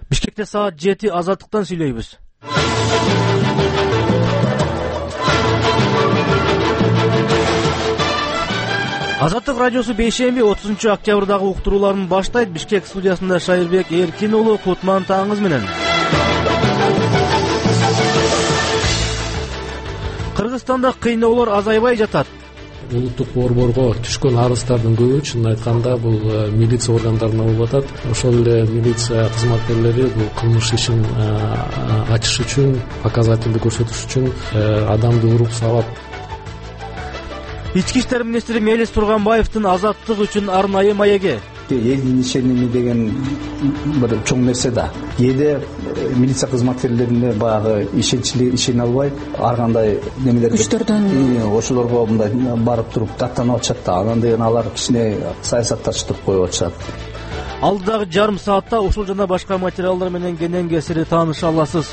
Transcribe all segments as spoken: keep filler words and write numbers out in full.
Бишкекте саат жети Азаттыктан сүйлөйбүз. Азаттык радиосу бейшемби отузунчу октябрдагы уктурууларын баштайт. Бишкек студиясында Шайырбек Эркин уулу, Кутман таңыңыз менен. Кыргызстанда кыйноолор азайбай жатат. Улуттук борборго түшкөн арыздардын көбү чынын айтканда бул милиция органдарына болуп атат. Ошол эле милиция кызматкерлери бул кылмыш ишин ачыш үчүн, показательди көрсөтүш үчүн адамды уруп сабап. Ички иштер министри Мелис Турганбаевдин азаттык үчүн арнайы маеги. Элдин ишеними деген бир чоң нерсе да. Кээде милиция кызматкерлерине баягы ишенчли ишене албай, ар кандай немелерге күчтөрдөн ошолорго мындай барып туруп даттанып атышат да. Анан деген алар кичине саясатташтырып коюп атышат. Алдыдагы жарым саатта ушул жана башка материалдар менен кенен кесири тааныша аласыз.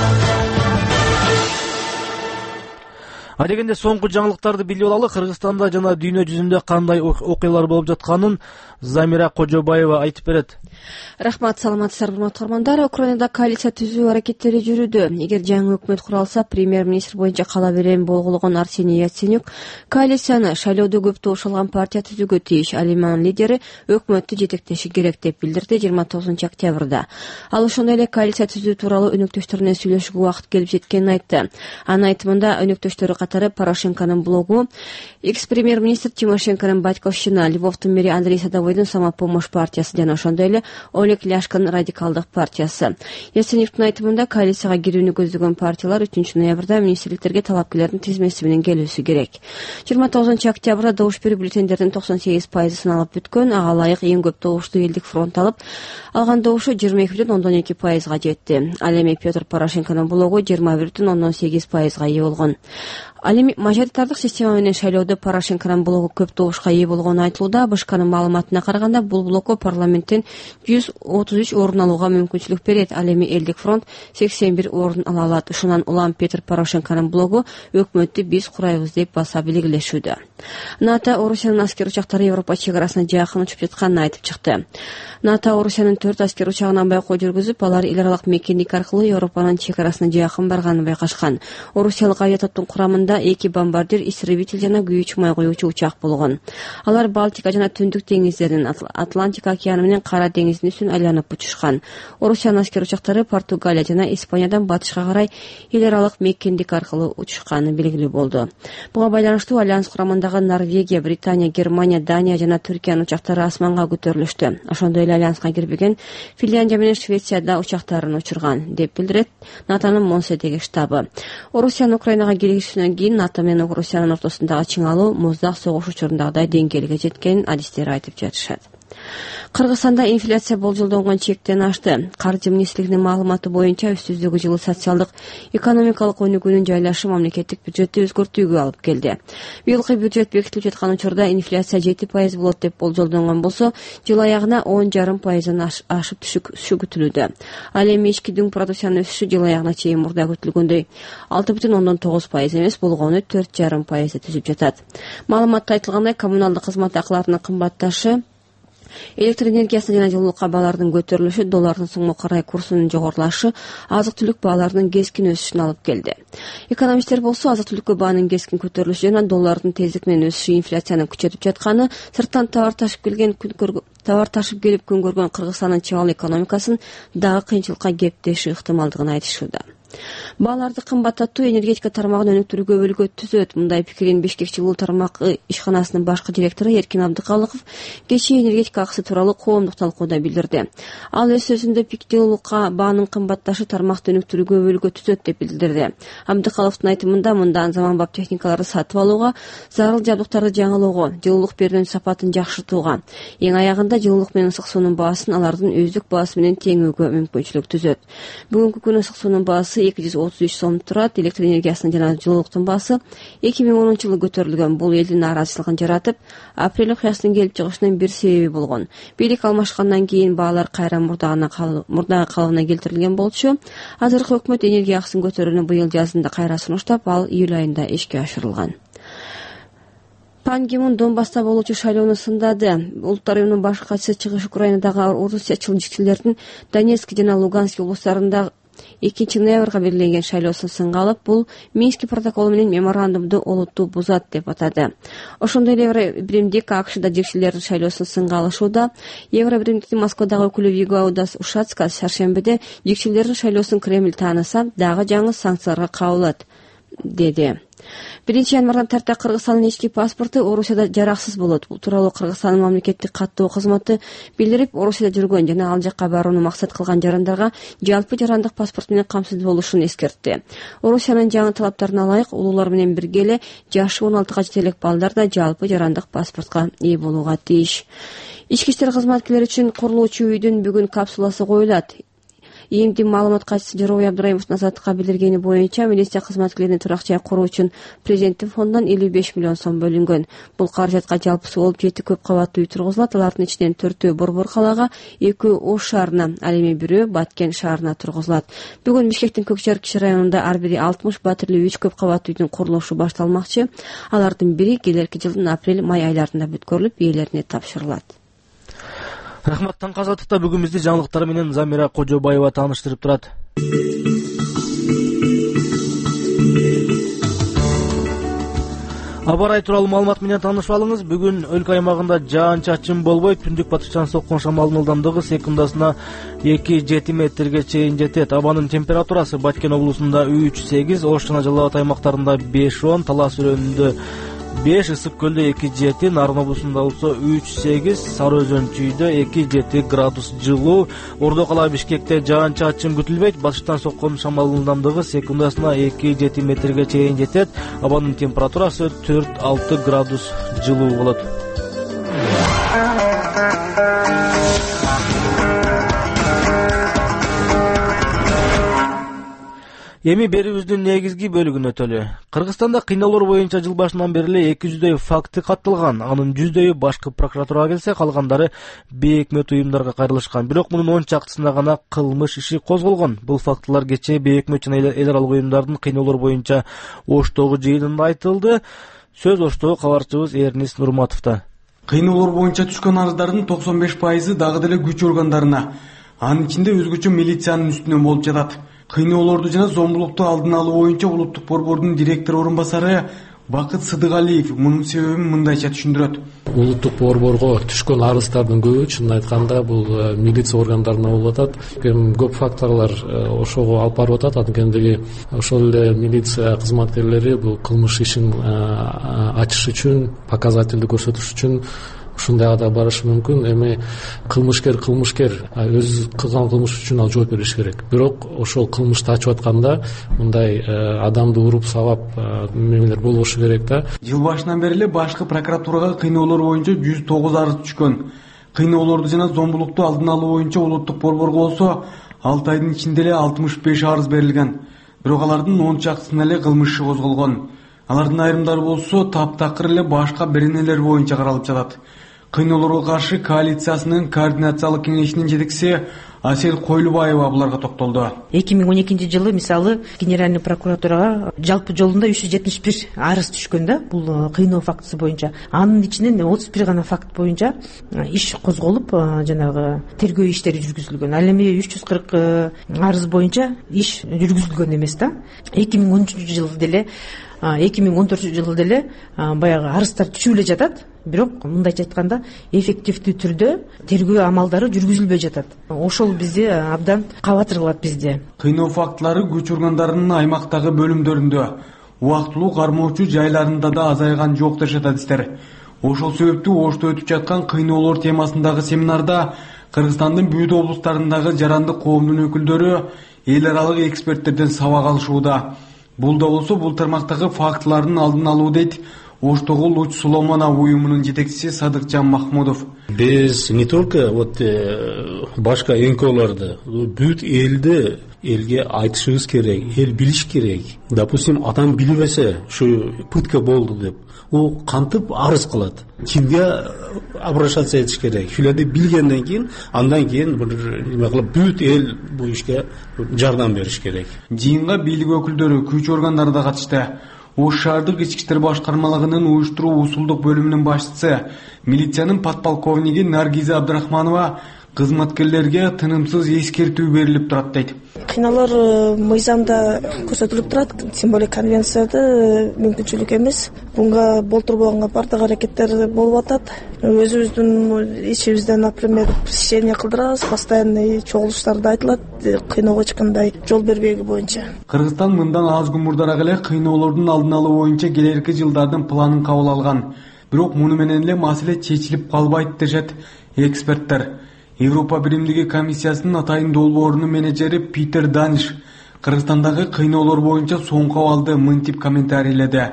Адегенде соңку жаңылыктарды билип алалы. Кыргызстанда жана дүйнө жүзүндө кандай окуялар болуп жатканын Замира Кожобаева айтып берет. Рахмат, саламатсыздар урматтуу көрөрмандар. Украинада коалиция түзүү аракеттери жүрүүдө. Эгер жаңы өкмөт куралса, премьер-министр боюнча кала берем болгон Арсений Яценюк коалицияны шайлоодо көп добуш алган партия түзүүгө тийиш. Алиман лидери өкмөттү жетектеши керек деп билдирди жыйырма тогузунчу октябрда. Ал ошондой эле коалиция түзүү тууралуу өнөктөштөрүнө сүйлөшүүгө убакыт келип жеткенин айтты. Анын айтымында өнөктөштөрү катары Порошенконун блогу, экс-премьер-министр Тимошенконун батьковщина, Львовдун мэри Андрей Садовойдун Самопомощь партиясы жана ошондой эле Олег Ляшканын радикалдык партиясы. Яценюктун айтымында коалицияга кирүүнү көздөгөн партиялар үчүнчү ноябрда министрликтерге талапкерлердин тизмеси менен келүүсү керек. жыйырма тогузунчу октябрда добуш берүү бюллетендердин токсон сегиз пайызын алып бүткөн. Ага ылайык эң көп добушту Элдик фронт алып, алган добушу жыйырма эки бүтүн ондон эки пайызга жетти. Ал эми Петр Порошенконун блогу жыйырма бир бүтүн ондон сегиз пайызга ээ болгон. Ал эми мажоритардык система менен шайлоодо Порошенконун блогу көп добушка ээ болгону айтылууда. БШКнын маалыматына караганда бул блоку парламенттен жүз отуз үч орун алууга мүмкүнчүлүк берет. Ал эми Элдик фронт сексен бир орун ала алат. Ушундан улам Петр Порошенконун блогу өкмөттү биз курайбыз деп баса белгилешүүдө. НАТО Орусиянын аскер учактары Европа чек арасына жакын учуп жатканын айтып чыкты. НАТО Орусиянын төрт аскер учагынан байкоо жүргүзүп, алар эл аралык мекендик аркылуу Европанын чек арасына жакын барганын байкашкан. Орусиялык авиатоптун курамында эки бомбардир, истребитель жана күйүүчү май куюучу учак болгон. Алар Балтика жана Түндүк деңиздеринин, Атлантика океаны менен Кара деңиздин үстүн айланып учушкан. Орусиянын аскер учактары Португалия жана Испаниядан батышка карай эл аралык мекендик аркылуу учушканы белгилүү болду. Буга байланыштуу альянс курамындагы Норвегия, Британия, Германия, Дания жана Түркиянын учактары асманга көтөрүлүштү. Ошондой эле альянска кирбеген Финляндия менен Швеция да учактарын учурган, деп билдирет НАТОнун Монседеги штабы. Орусиянын Украинага киришинен кийин НАТО менен Орусиянын ортосундагы чыңалуу муздак согуш учурундагыдай деңгээлге жеткенин адистер айтып жатышат. Кыргызстанда инфляция болжолдонгон чектен ашты. Каржы министрлигинин маалыматы боюнча өстүздөгү жылы социалдык экономикалык өнүгүүнүн жайлашы мамлекеттик бюджетти өзгөртүүгө алып келди. Быйылкы бюджет бекитилип жаткан учурда инфляция жети пайыз болот деп болжолдонгон болсо, жыл аягына он жарым пайыздан ашып түшүшү күтүлүүдө. Ал эми ички дүң продукциянын өсүшү жыл аягына чейин мурда күтүлгөндөй алты бүтүн ондон тогуз пайыз эмес болгону төрт жарым пайызды түзүп жатат. Маалыматта айтылгандай, коммуналдык кызмат акыларынын кымбатташы, электр энергиясына жана жылуулукка баалардын көтөрүлүшү, доллардын сомго карай курсунун жогорулашы азык-түлүк бааларынын кескин өсүшүн алып келди. Экономисттер болсо азык-түлүккө баанын кескин көтөрүлүшү жана доллардын тездик менен өсүшү инфляцияны күчөтүп жатканы, сырттан товар ташып келген күн товар ташып келип күн көргөн Кыргызстандын чыңалуу экономикасын дагы кыйынчылыкка кептеши ыктымалдыгын айтышууда. Бааларды кымбаттатуу энергетика тармагын өнүктүрүүгө өлгө түзөт. Мындай пикирин Бишкек жылуу тармак ишканасынын башкы директору Эркин Абдыкалыков кечээ энергетика акысы тууралуу коомдук талкууда билдирди. Ал өз сөзүндө жылуулукка баанын кымбатташы тармакты өнүктүрүүгө өлгө түзөт деп билдирди. Абдыкаловдун айтымында мындан заманбап техникаларды сатып алууга, зарыл жабдыктарды жаңылоого, жылуулук берүүнүн сапатын жакшыртууга, эң аягында жылуулук менен ысык суунун баасын алардын өздүк баасы менен теңөөгө мүмкүнчүлүк түзөт. Бүгүнкү күнү ысык суунун баасы эки жүз отуз үч сом турат. Электр энергиясынын жана жылуулуктун баасы эки миң онунчу жылы көтөрүлгөн. Бул элдин нааразычылыгын жаратып, апрель окуясынын келип чыгышынын бир себеби болгон. Бийлик алмашкандан кийин баалар кайра мурдагы калыбына келтирилген болчу. Азыркы өкмөт энергия акысын көтөрүүнү быйыл жазында кайра сунуштап, ал июль айында ишке ашырылган. Пан Ги Мун Донбасста болуучу шайлоону сындады. Улуттар уюмунун баш катчысы чыгыш Украинадагы орусиячыл жетекчилердин Донецк жана Луганск облустарында экинчи ноябрга белгиленген шайлоосун сынга алып, бул Минск протоколу менен меморандумду олуттуу бузат деп атады. Ошондой эле Евробиримдик АКШда жетекчилердин шайлоосун сынга алышууда. Евробиримдиктин Москвадагы өкүлү Вигоудас Ушацка шаршембиде жетекчилердин шайлоосун Кремль тааныса, дагы жаңы санкцияларга кабылат деди. биринчи январдан тарта Кыргызстандын ички паспорту Орусияда жараксыз болот. Бул тууралуу Кыргызстандын мамлекеттик каттоо кызматы билдирип, Орусияда жүргөн жана ал жакка барууну максат кылган жарандарга жалпы жарандык паспорт менен камсыз болушун эскертти. Орусиянын жаңы талаптарына ылайык улуулар менен бирге эле жашы он алтыга жете элек балдар да жалпы жарандык паспортко ээ болууга тийиш. Ички иштер кызматкерлери үчүн курулуучу үйдүн бүгүн капсуласы коюлат. Ийимдин маалымат катчысы Жорой Абдраимовдун азаттыкка билдиргени боюнча, милиция кызматкерлеринин турак жай куруу үчүн президенттин фондунан элүү беш миллион сом бөлүнгөн. Бул каражатка жалпысы болуп жети көп кабаттуу үй тургузулат. Алардын ичинен төртөө Борбор калаага, экөө Ош шаарына, ал эми бирөө Баткен шаарына тургузулат. Бүгүн Бишкектин Көк Шаар кичи районунда ар бири алтымыш батирлүү үч көп кабаттуу үйдүн курулушу башталмакчы. Алардын бири келерки жылдын апрель-май айларында бүткөрүлүп, ээлерине тапшырылат. Рахмат. Таңкы азаттыкта бүгүн бизди жаңылыктар менен Замира Кожобаева тааныштырып турат. Аба ырайы тууралуу маалымат менен таанышып алыңыз. Бүгүн өлкө аймагында жаан-чачын болбойт. Түндүк батыштан соккон шамалдын ылдамдыгы секундасына эки жети метрге чейин жетет. Абанын температурасы Баткен облусунда үч сегиз, Ош жана Жалал Абад аймактарында беш он, Талас өрөөнүндө беш, Ысык көлдө эки жети, Нарын облусунда болсо үч сегиз, Сары Өзөн чүйдө эки жети градус жылуу. Ордо кала Бишкекте жаан-чачын күтүлбөйт. Батыштан соккон шамалдын ылдамдыгы секундасына эки жети метрге чейин жетет. Абанын температурасы төрт алты градус жылуу болот. Эми берүүбүздүн негизги бөлүгүнө өтөлү. Кыргызстанда кыйноолор боюнча жыл башынан бери эле эки жүздөй факты катталган. Анын жүздөйү башкы прокуратурага келсе, калгандары бейөкмөт уюмдарга кайрылышкан. Бирок мунун он чактысына гана кылмыш иши козголгон. Бул фактылар кечээ бейөкмөт жана эл аралык уюмдардын кыйноолор боюнча Оштогу жыйынында айтылды. Сөз Оштогу кабарчыбыз Эрнис Нурматовдо. Кыйноолор боюнча түшкөн арыздардын токсон беш пайызы дагы деле күч органдарына, анын ичинде өзгөчө милициянын үстүнөн болуп жатат. Кыйноолорду жана зомбулукту алдын алуу боюнча улуттук борбордун директор орун басары Бакыт Сыдыгалиев мунун себебин мындайча түшүндүрөт. Улуттук борборго түшкөн арыздардын көбү чынын айтканда бул милиция органдарына болуп атат. Көп факторлор ошого алып барып атат. Анткени ошол эле милиция кызматкерлери бул кылмыш ишин ачыш үчүн, показательди көрсөтүш үчүн ушундайга да барышы мүмкүн. Эми кылмышкер кылмышкер өз кылган кылмыш үчүн ал жооп бериш керек. Бирок ошол кылмышты ачып атканда мындай адамды уруп сабап мемелер болбошу керек да. Жыл башынан бери эле башкы прокуратурага кыйноолор боюнча жүз тогуз арыз түшкөн. Кыйноолорду жана зомбулукту алдын алуу боюнча улуттук борборго болсо алты айдын ичинде эле алтымыш беш арыз берилген. Бирок алардын он чактысына эле кылмыш иши козголгон. Алардын айрымдары болсо таптакыр эле башка беренелер боюнча каралып жатат. Кыйноолорго каршы коалициясынын координациялык кеңешинин жетекчиси Асел Койлубаева буларга токтолду. эки миң он экинчи жылы мисалы Генеральный прокуратурага жалпы жолунда үч жүз жетимиш бир арыз түшкөн да, бул кыйноо фактысы боюнча. Анын ичинен отуз бир гана факт боюнча иш козголуп, жанагы тергөө иштери жүргүзүлгөн. Ал эми үч жүз кырк арыз боюнча иш жүргүзүлгөн эмес да. эки миң он үчүнчү жылы деле эки миң он төртүнчү жылы деле баягы арыздар түшүп эле жатат. Бирок мындайча айтканда эффективдүү түрдө тергөө амалдары жүргүзүлбөй жатат. Ошол бизди абдан кабатыргылат бизде. Кыйноо фактылары күч органдарынын аймактагы бөлүмдөрүндө, убактылуу кармоочу жайларында да азайган жок дешет адистер. Ошол себептүү Ошто өтүп жаткан кыйноолор темасындагы семинарда Кыргызстандын бүт облустарындагы жарандык коомдун өкүлдөрү эл аралык эксперттерден сабак алышууда. Бул да болсо бул тармактагы фактылардын алдын алуу дейт Оштогу Луч Суломонов уюмунун жетекчиси Садыкжан Махмудов. Биз не только вот башка энколорду, бүт элди элге айтышыбыз керек, эл билиш керек. Допустим, адам билбесе, ушу пытка болду деп, ол кантип арыз кылат? Кимге обращаться этиш керек? Шуларды билгенден кийин, андан кийин неме кылып бүт эл бул ишке жардам бериш керек. Жыйынга бийлик өкүлдөрү, күч органдары да катышты. Ош шаардык ички иштер башкармалыгынын уюштуруу усулдук бөлүмүнүн башчысы, милициянын подполковниги Наргиза Абдрахманова кызматкерлерге тынымсыз эскертүү берилип турат дейт. Кыйноолор мыйзамда көрсөтүлүп турат, тем более конвенцияда мүмкүнчүлүк эмес. Буга болтурбоганга бардык аракеттер болуп атат. Өзүбүздүн ичибизден, например, посещение кылдырабыз, постоянный чогулуштарда айтылат, кыйноого эч кандай жол бербеги боюнча. Кыргызстан мындан аз күн мурдараак эле кыйноолордун алдын алуу боюнча келерки жылдардын планын кабыл алган. Бирок муну менен эле маселе чечилип калбайт дешет эксперттер. Европа биримдиги комиссиясынын Атайын долбоорунун менеджери Питер Даниш Кыргызстандагы кыйноолор боюнча соңку абалды мынтип комментарийледи.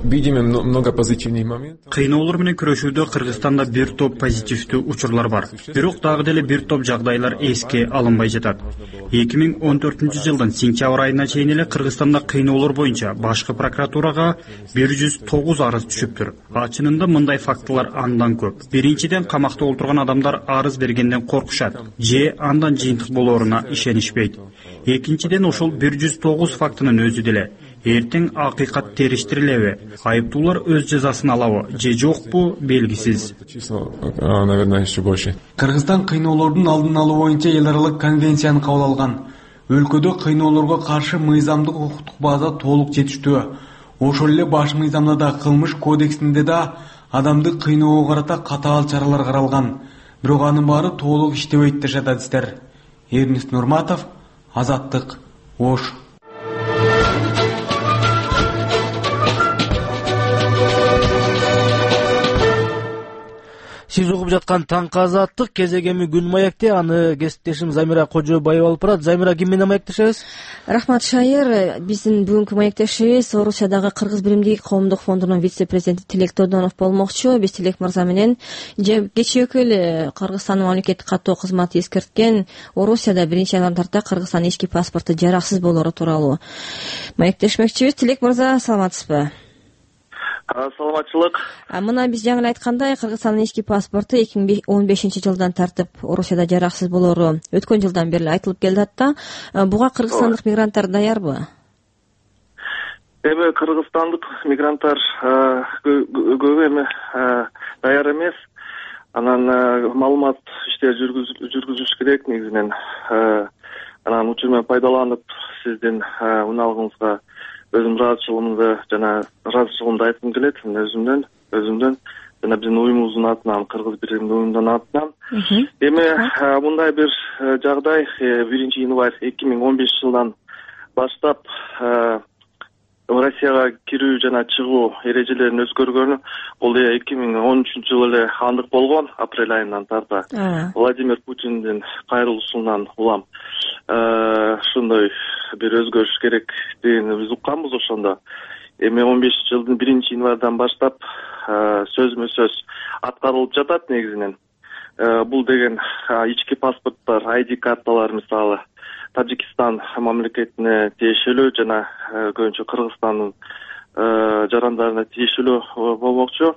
Кыйноолор менен күрөшүүдө Кыргызстанда бир топ позитивдүү учурлар бар. Бирок дагы деле бир топ жагдайлар эске алынбай жатат. эки миң он төртүнчү жылдын сентябрь айына чейин эле Кыргызстанда кыйноолор боюнча башкы прокуратурага бир жүз тогуз арыз түшүптүр. Чынында мындай фактылар андан көп. Биринчиден, камакта отурган адамдар арыз бергенден коркушат же андан жыйынтык болооруна ишенишпейт. Экинчиден, ошол бир жүз тогуз фактынын өзү деле эртең акыйкат териштирилеби, айыптуулар өз жазасын алабы же жокпу белгисиз. Кыргызстан кыйноолордун алдын алуу боюнча эл аралык конвенцияны кабыл алган. Өлкөдө кыйноолорго каршы мыйзамдык укуктук база толук жетиштүү. Ошол эле баш мыйзамда да, кылмыш кодексинде да адамды кыйноого карата катаал чаралар каралган. Бирок анын баары толук иштебейт дешет адистер. Эрнест Нурматов, Азаттык, Ош. Сиз угуп жаткан Таңкы Азаттык кезегеми күн маекте, аны кесиптешим Замира Кожобаева алып барат. Замира, ким менен маектешебиз? Рахмат, Шайыр. Биздин бүгүнкү маектешибиз Орусиядагы Кыргыз биримдиги коомдук фондунун вице-президенти Тилек Додонов болмокчу. Биз Тилек мырза менен кечээкү эле Кыргызстандын мамлекеттик каттоо кызматы эскерткен Орусияда биринчи айлардан тарта Кыргызстандын ички паспорту жараксыз болоору тууралуу маектешмекчибиз. Тилек мырза, саламатсызбы? Саламатчылык. Мына биз жаңы айткандай, Кыргызстандын ички паспорту эки миң он бешинчи жылдан тартып Орусияда жараксыз болоору өткөн жылдан бери айтылып келе атат да. Буга кыргызстандык мигранттар даярбы? Эми кыргызстандык мигранттар көбү эми даяр эмес. Анан маалымат иштер жүргүзүш керек негизинен. Анан учур менен пайдаланып сиздин уналыгыңызга өзүм ыраазычылыгымды жана ыраазычылыгымды айткым келет. Өзүмдөн, өзүмдөн жана биздин уюмубуздун атынан, Кыргыз биримдиги уюмунун атынан. Эми мындай бир жагдай биринчи январь эки миң он бешинчи жылдан баштап Россияга кирүү жана чыгуу эрежелерин өзгөргөнү бул эки миң он үчүнчү жылы эле андык болгон, апрель айынан тарта. Владимир Путиндин кайрылышынан улам ушундай бир өзгөрүш керек дегенди биз укканбыз ошондо. Эми он бешинчи жылдын биринчи январдан баштап сөзмө сөз аткарылып жатат негизинен. Бул деген ички паспорттор, ай ди карталар мисалы Тажикстан мамлекетине тиешелүү жана көбүнчө Кыргызстандын жарандарына тиешелүү болмокчу.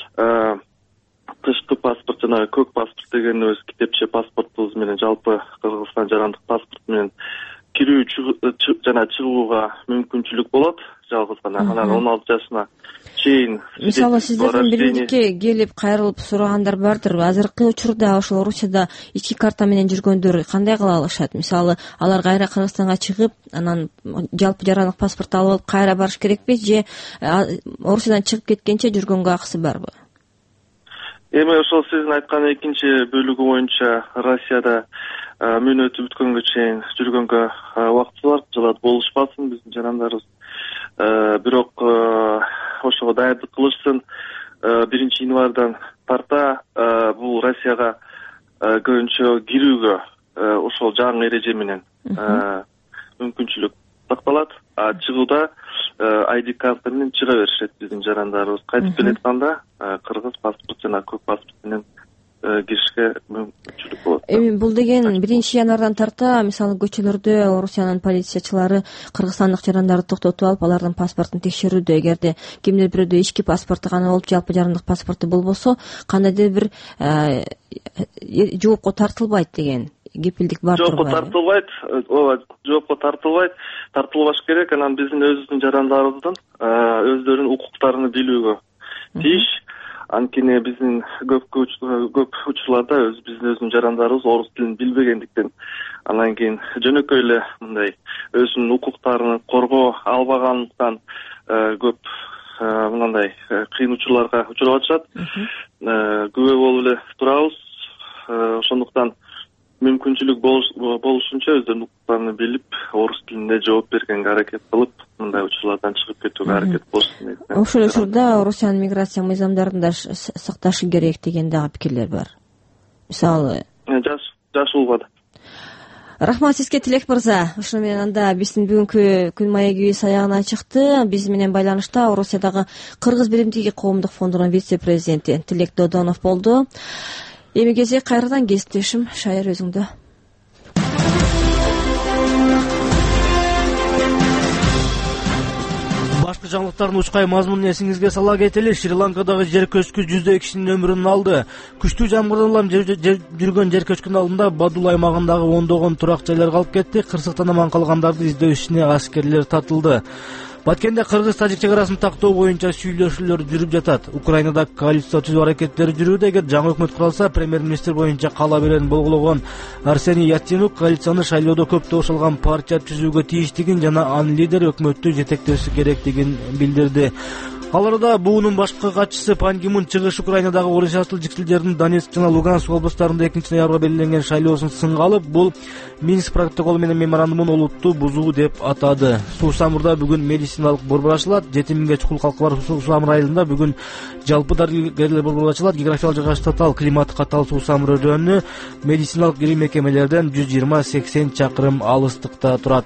Тышкы паспорт жана көк паспорт дегенибиз китепче паспортубуз менен жалпы Кыргызстан жарандык паспорт менен кирүү жана чыгууга мүмкүнчүлүк болот жалгыз гана. Анан он алты жашына чейин. Мисалы сиздердин биримдикке келип кайрылып сурагандар бардыр. Азыркы учурда ошол Орусияда ички карта менен жүргөндөр кандай кыла алышат? Мисалы алар кайра Кыргызстанга чыгып, анан жалпы жарандык паспорт алып алып кайра барыш керекпи же Орусиядан чыгып кеткенче жүргөнгө акысы барбы? Эми ошол сиздин айткан экинчи бөлүгү боюнча Россияда мөөнөтү бүткөнгө чейин жүргөнгө убактысы бар. Жылат болушпасын биздин жарандарыбыз. Бирок ошого даярдык кылышсын. биринчи январдан тарта бул Россияга көбүнчө кирүүгө ошол жаңы эреже менен мүмкүнчүлүк сакталат. А чыгууда ай ди карта менен чыга беришет биздин жарандарыбыз. Кайтып келатканда кыргыз паспорт жана көк паспорт менен киришке мүмкүнчүлүк болот. Эми бул деген биринчи январдан тарта мисалы көчөлөрдө Орусиянын полициячылары кыргызстандык жарандарды токтотуп алып алардын паспортун текшерүүдө. Эгерде кимдир бирөөдө ички паспорту гана болуп, жалпы жарандык паспорту болбосо, кандайдыр бир жоопко тартылбайт деген кепилдик бар турбайбы? Жоопко тартылбайт, ооба, жоопко тартылбайт, тартылбаш керек. Анан биздин өзүбүздүн жарандарыбыздын өздөрүнүн укуктарын билүүгө тийиш. Анткени биздин көп көп учурларда өз биздин өзүнүн жарандарыбыз орус тилин билбегендиктен анан кийин жөнөкөй эле мындай өзүнүн укуктарын коргоо албагандыктан көп мындай кыйын учурларга учурап атышат. Күбө болуп эле турабыз. Ошондуктан мүмкүнчүлүк болушунча өздөрүнүн укуктарын билип, орус тилинде жооп бергенге аракет кылып, мындай учурлардан чыгып кетүүгө аракет кылышсын. Ошол учурда Орусиянын миграция мыйзамдарын да сакташы керек деген дагы пикирлер бар. Мисалы, жаш улбады. Рахмат сизге, Тилек мырза. Ошону менен анда биздин бүгүнкү күн маегибиз аягына чыкты. Биз менен байланышта Орусиядагы Кыргыз биримдиги коомдук фондунун вице-президенти Тилек Додонов болду. Эми кезек кайрадан кесиптешим Шайыр өзүңдө. Башкы жаңылыктардын учкай мазмунун эсиңизге сала кетели. Шри-Ланкадагы жер көчкү жүздөй кишинин өмүрүн алды. Күчтүү жамгырдан улам жүргөн жер көчкүнүн алдында Бадул аймагындагы ондогон турак жайлар калып кетти. Кырсыктан аман калгандарды издөө ишине аскерлер тартылды. Баткенде кыргыз-тажик чек арасын тактоо боюнча сүйлөшүүлөр жүрүп жатат. Украинада коалиция түзүү аракеттери жүрүүдө. Эгер жаңы өкмөт куралса, премьер-министр боюнча кала берен болголаган Арсений Яценюк коалицияны шайлоодо көп добуш алган партия түзүүгө тийиштигин жана анын лидери өкмөттү жетектеши керектигин билдирди. Аларда буунун башкы катчысы Пан Ги Мун чыгыш Украинадагы орынчасыл жиксилдердин Донецк жана Луганск областарында экинчи ноябрга белгиленген шайлоосун сынга алып, бул Минск протоколу менен меморандумун олуттуу бузуу деп атады. Суусамурда бүгүн медициналык борбор ачылат. жети миңге чукул калкы бар Суусамыр айылында бүгүн жалпы дарыгерлер борбору ачылат. Географиялык жайгаштыгы татаал, климаты катаал Суусамыр району медициналык мекемелерден жүз жыйырма сексен чакырым алыстыкта турат.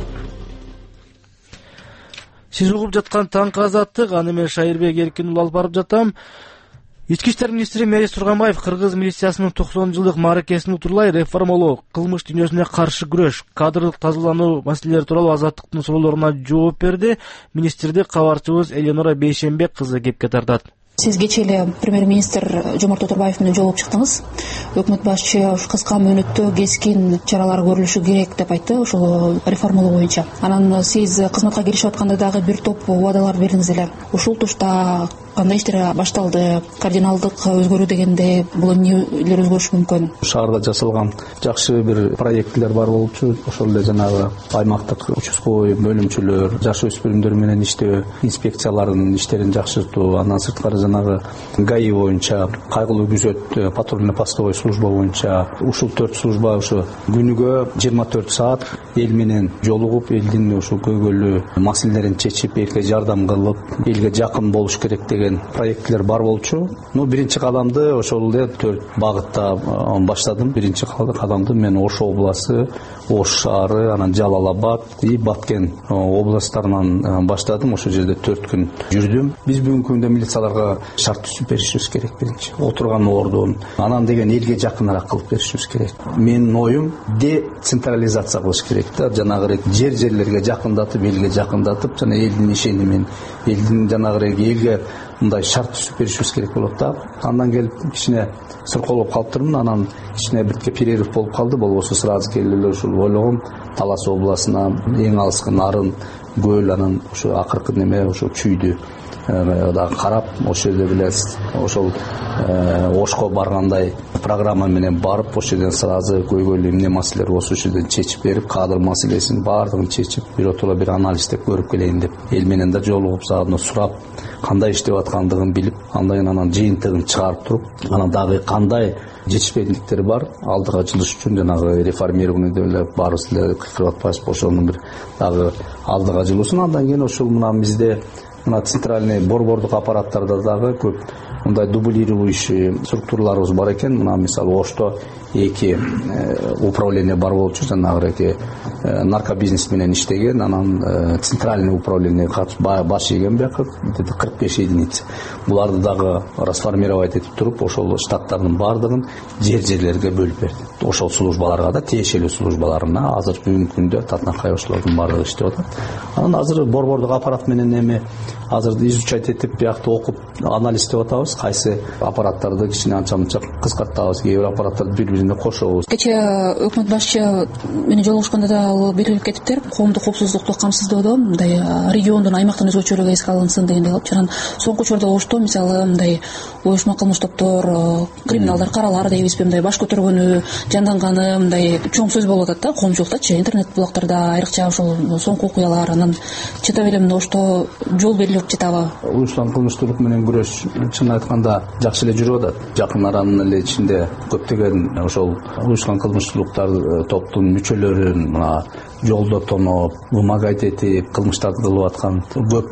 Сиз угуп жаткан таңкы азаттык, аны мен Шайырбек Эркин уулу алып барып жатам. Ички иштер министри Мээрис Турганбаев кыргыз милициясынын токсон жылдык мааракесин утурлай реформалоо, кылмыш дүйнөсүнө каршы күрөш, кадрлык тазалануу маселелери тууралуу азаттыктын суроолоруна жооп берди. Министрди кабарчыбыз Эленора Бейшенбек кызы кепке тартат. Сиз кечээ эле премьер-министр Жомарт Оторбаев менен жолугуп чыктыңыз. Өкмөт башчы кыска мөөнөттө кескин чаралар көрүлүшү керек деп айтты ошол реформалоо боюнча. Анан сиз кызматка киришип атканда дагы бир топ убадалар бердиңиз эле. Ушул тушта кандай иштер башталды? Кардиналдык өзгөрүү дегенде бул эмнелер өзгөрүшү мүмкүн? Шаарда жасалган жакшы бир проекттер бар болчу. Ошол эле жанагы аймактык участкой бөлүмчөлөр, жаш өспүрүмдөр менен иштөө, инспекциялардын иштерин жакшыртуу, андан сырткары жанагы ГАИ боюнча, кайгылуу күзөт, патрульно постовой служба боюнча ушул төрт служба ушу күнүгө жыйырма төрт саат эл менен жолугуп, элдин ушул көйгөйлүү маселелерин чечип, элге жардам кылып, элге жакын болуш керек деген проекттер бар болчу. Ну, биринчи кадамды ошол эле төрт багытта баштадым. Биринчи кадамды мен Ош областы, Ош шаары, анан Жалал Абад и Баткен областтарынан баштадым. Ошол жерде төрт күн жүрдүм. Биз бүгүнкү күндө милицияларга шарт түзүп беришибиз керек биринчи. Отурган ордун, анан деген элге жакыныраак кылып беришибиз керек. Менин оюм децентрализация кылыш керек да, жанагы жер жерлерге жакындатып, элге жакындатып, жана элдин ишенимин, элдин жанагы элге мындай шарт түзүп беришибиз керек болот да. Андан келип кичине сыркоолоп калып турмун, анан кичине бирке перерыв болуп калды. Болбосо сразу келип эле ушул ойлогом Талас областына эң алыскы Нарын, Көл, анан ошо акыркы неме ошо чүйдү дагы карап, ошол жерде билесиз, ошол Ошко баргандай программа менен барып, ошол жерден сразу көйгөйлүү эмне маселелер болсо ошол жерден чечип берип, кадр маселесин баардыгын чечип, биротоло бир анализдеп көрүп келейин деп, эл менен да жолугуп, заодно сурап, кандай иштеп аткандыгын билип, андан кийин анан жыйынтыгын чыгарып туруп, анан дагы кандай жетишпейдиктер бар, алдыга жылыш үчүн жанагы реформирование деп эле баарыбыз эле кыйкырып атпайбызбы, ошонун бир дагы алдыга жылуусун. Андан кийин ошол мына бизде мына центральный борбордук аппараттарда дагы көп мындай дублирующий структураларыбыз бар экен. Мына мисалы Ошто эки управление бар болчу, жанагы эки наркобизнес менен иштеген, анан центральный управление баш ийген бияка где-то кырк беш единица. Буларды дагы расформировать этип туруп, ошол штаттардын баардыгын жер жерлерге бөлүп берди. Ошол службаларга да, тиешелүү службаларына азыр бүгүнкү күндө Татнакай ошолордун баардыгы иштеп атат. Анан азыр борбордук аппарат менен эми азыр изучать этип, биякта окуп, анализ деп атабыз. Кайсы аппараттарды кичине анча-мынча кыскартабыз, кээ бир аппараттарды бири-бирине кошобуз. Кечээ өкмөт башчы менен жолугушканда да ал белгилеп кетиптир. Коомдук коопсуздукту камсыздоодо мындай региондун, аймактын өзгөчөлүгү эске алынсын дегендей кылып. Анан соңку учурда ошто мисалы мындай уюшма кылмыш топтор, криминалдар каралар дейбизби, мындай баш көтөргөнү, жанданганы мындай чоң сөз болуп атат да коомчулуктачы, интернет блогтордо айрыкча ошол соңку окуялар. Анан чета эле мына ошто жол берилип жатабы? Уюштан кылмыштуулук менен күрөш чын айтканда жакшы эле жүрүп атат. Жакын аранын эле ичинде көптөгөн ошол уюштан кылмыштуулуктар топтун мүчөлөрүн мына жолдо тоноп, вымогать этип, кылмыштарды кылып аткан көп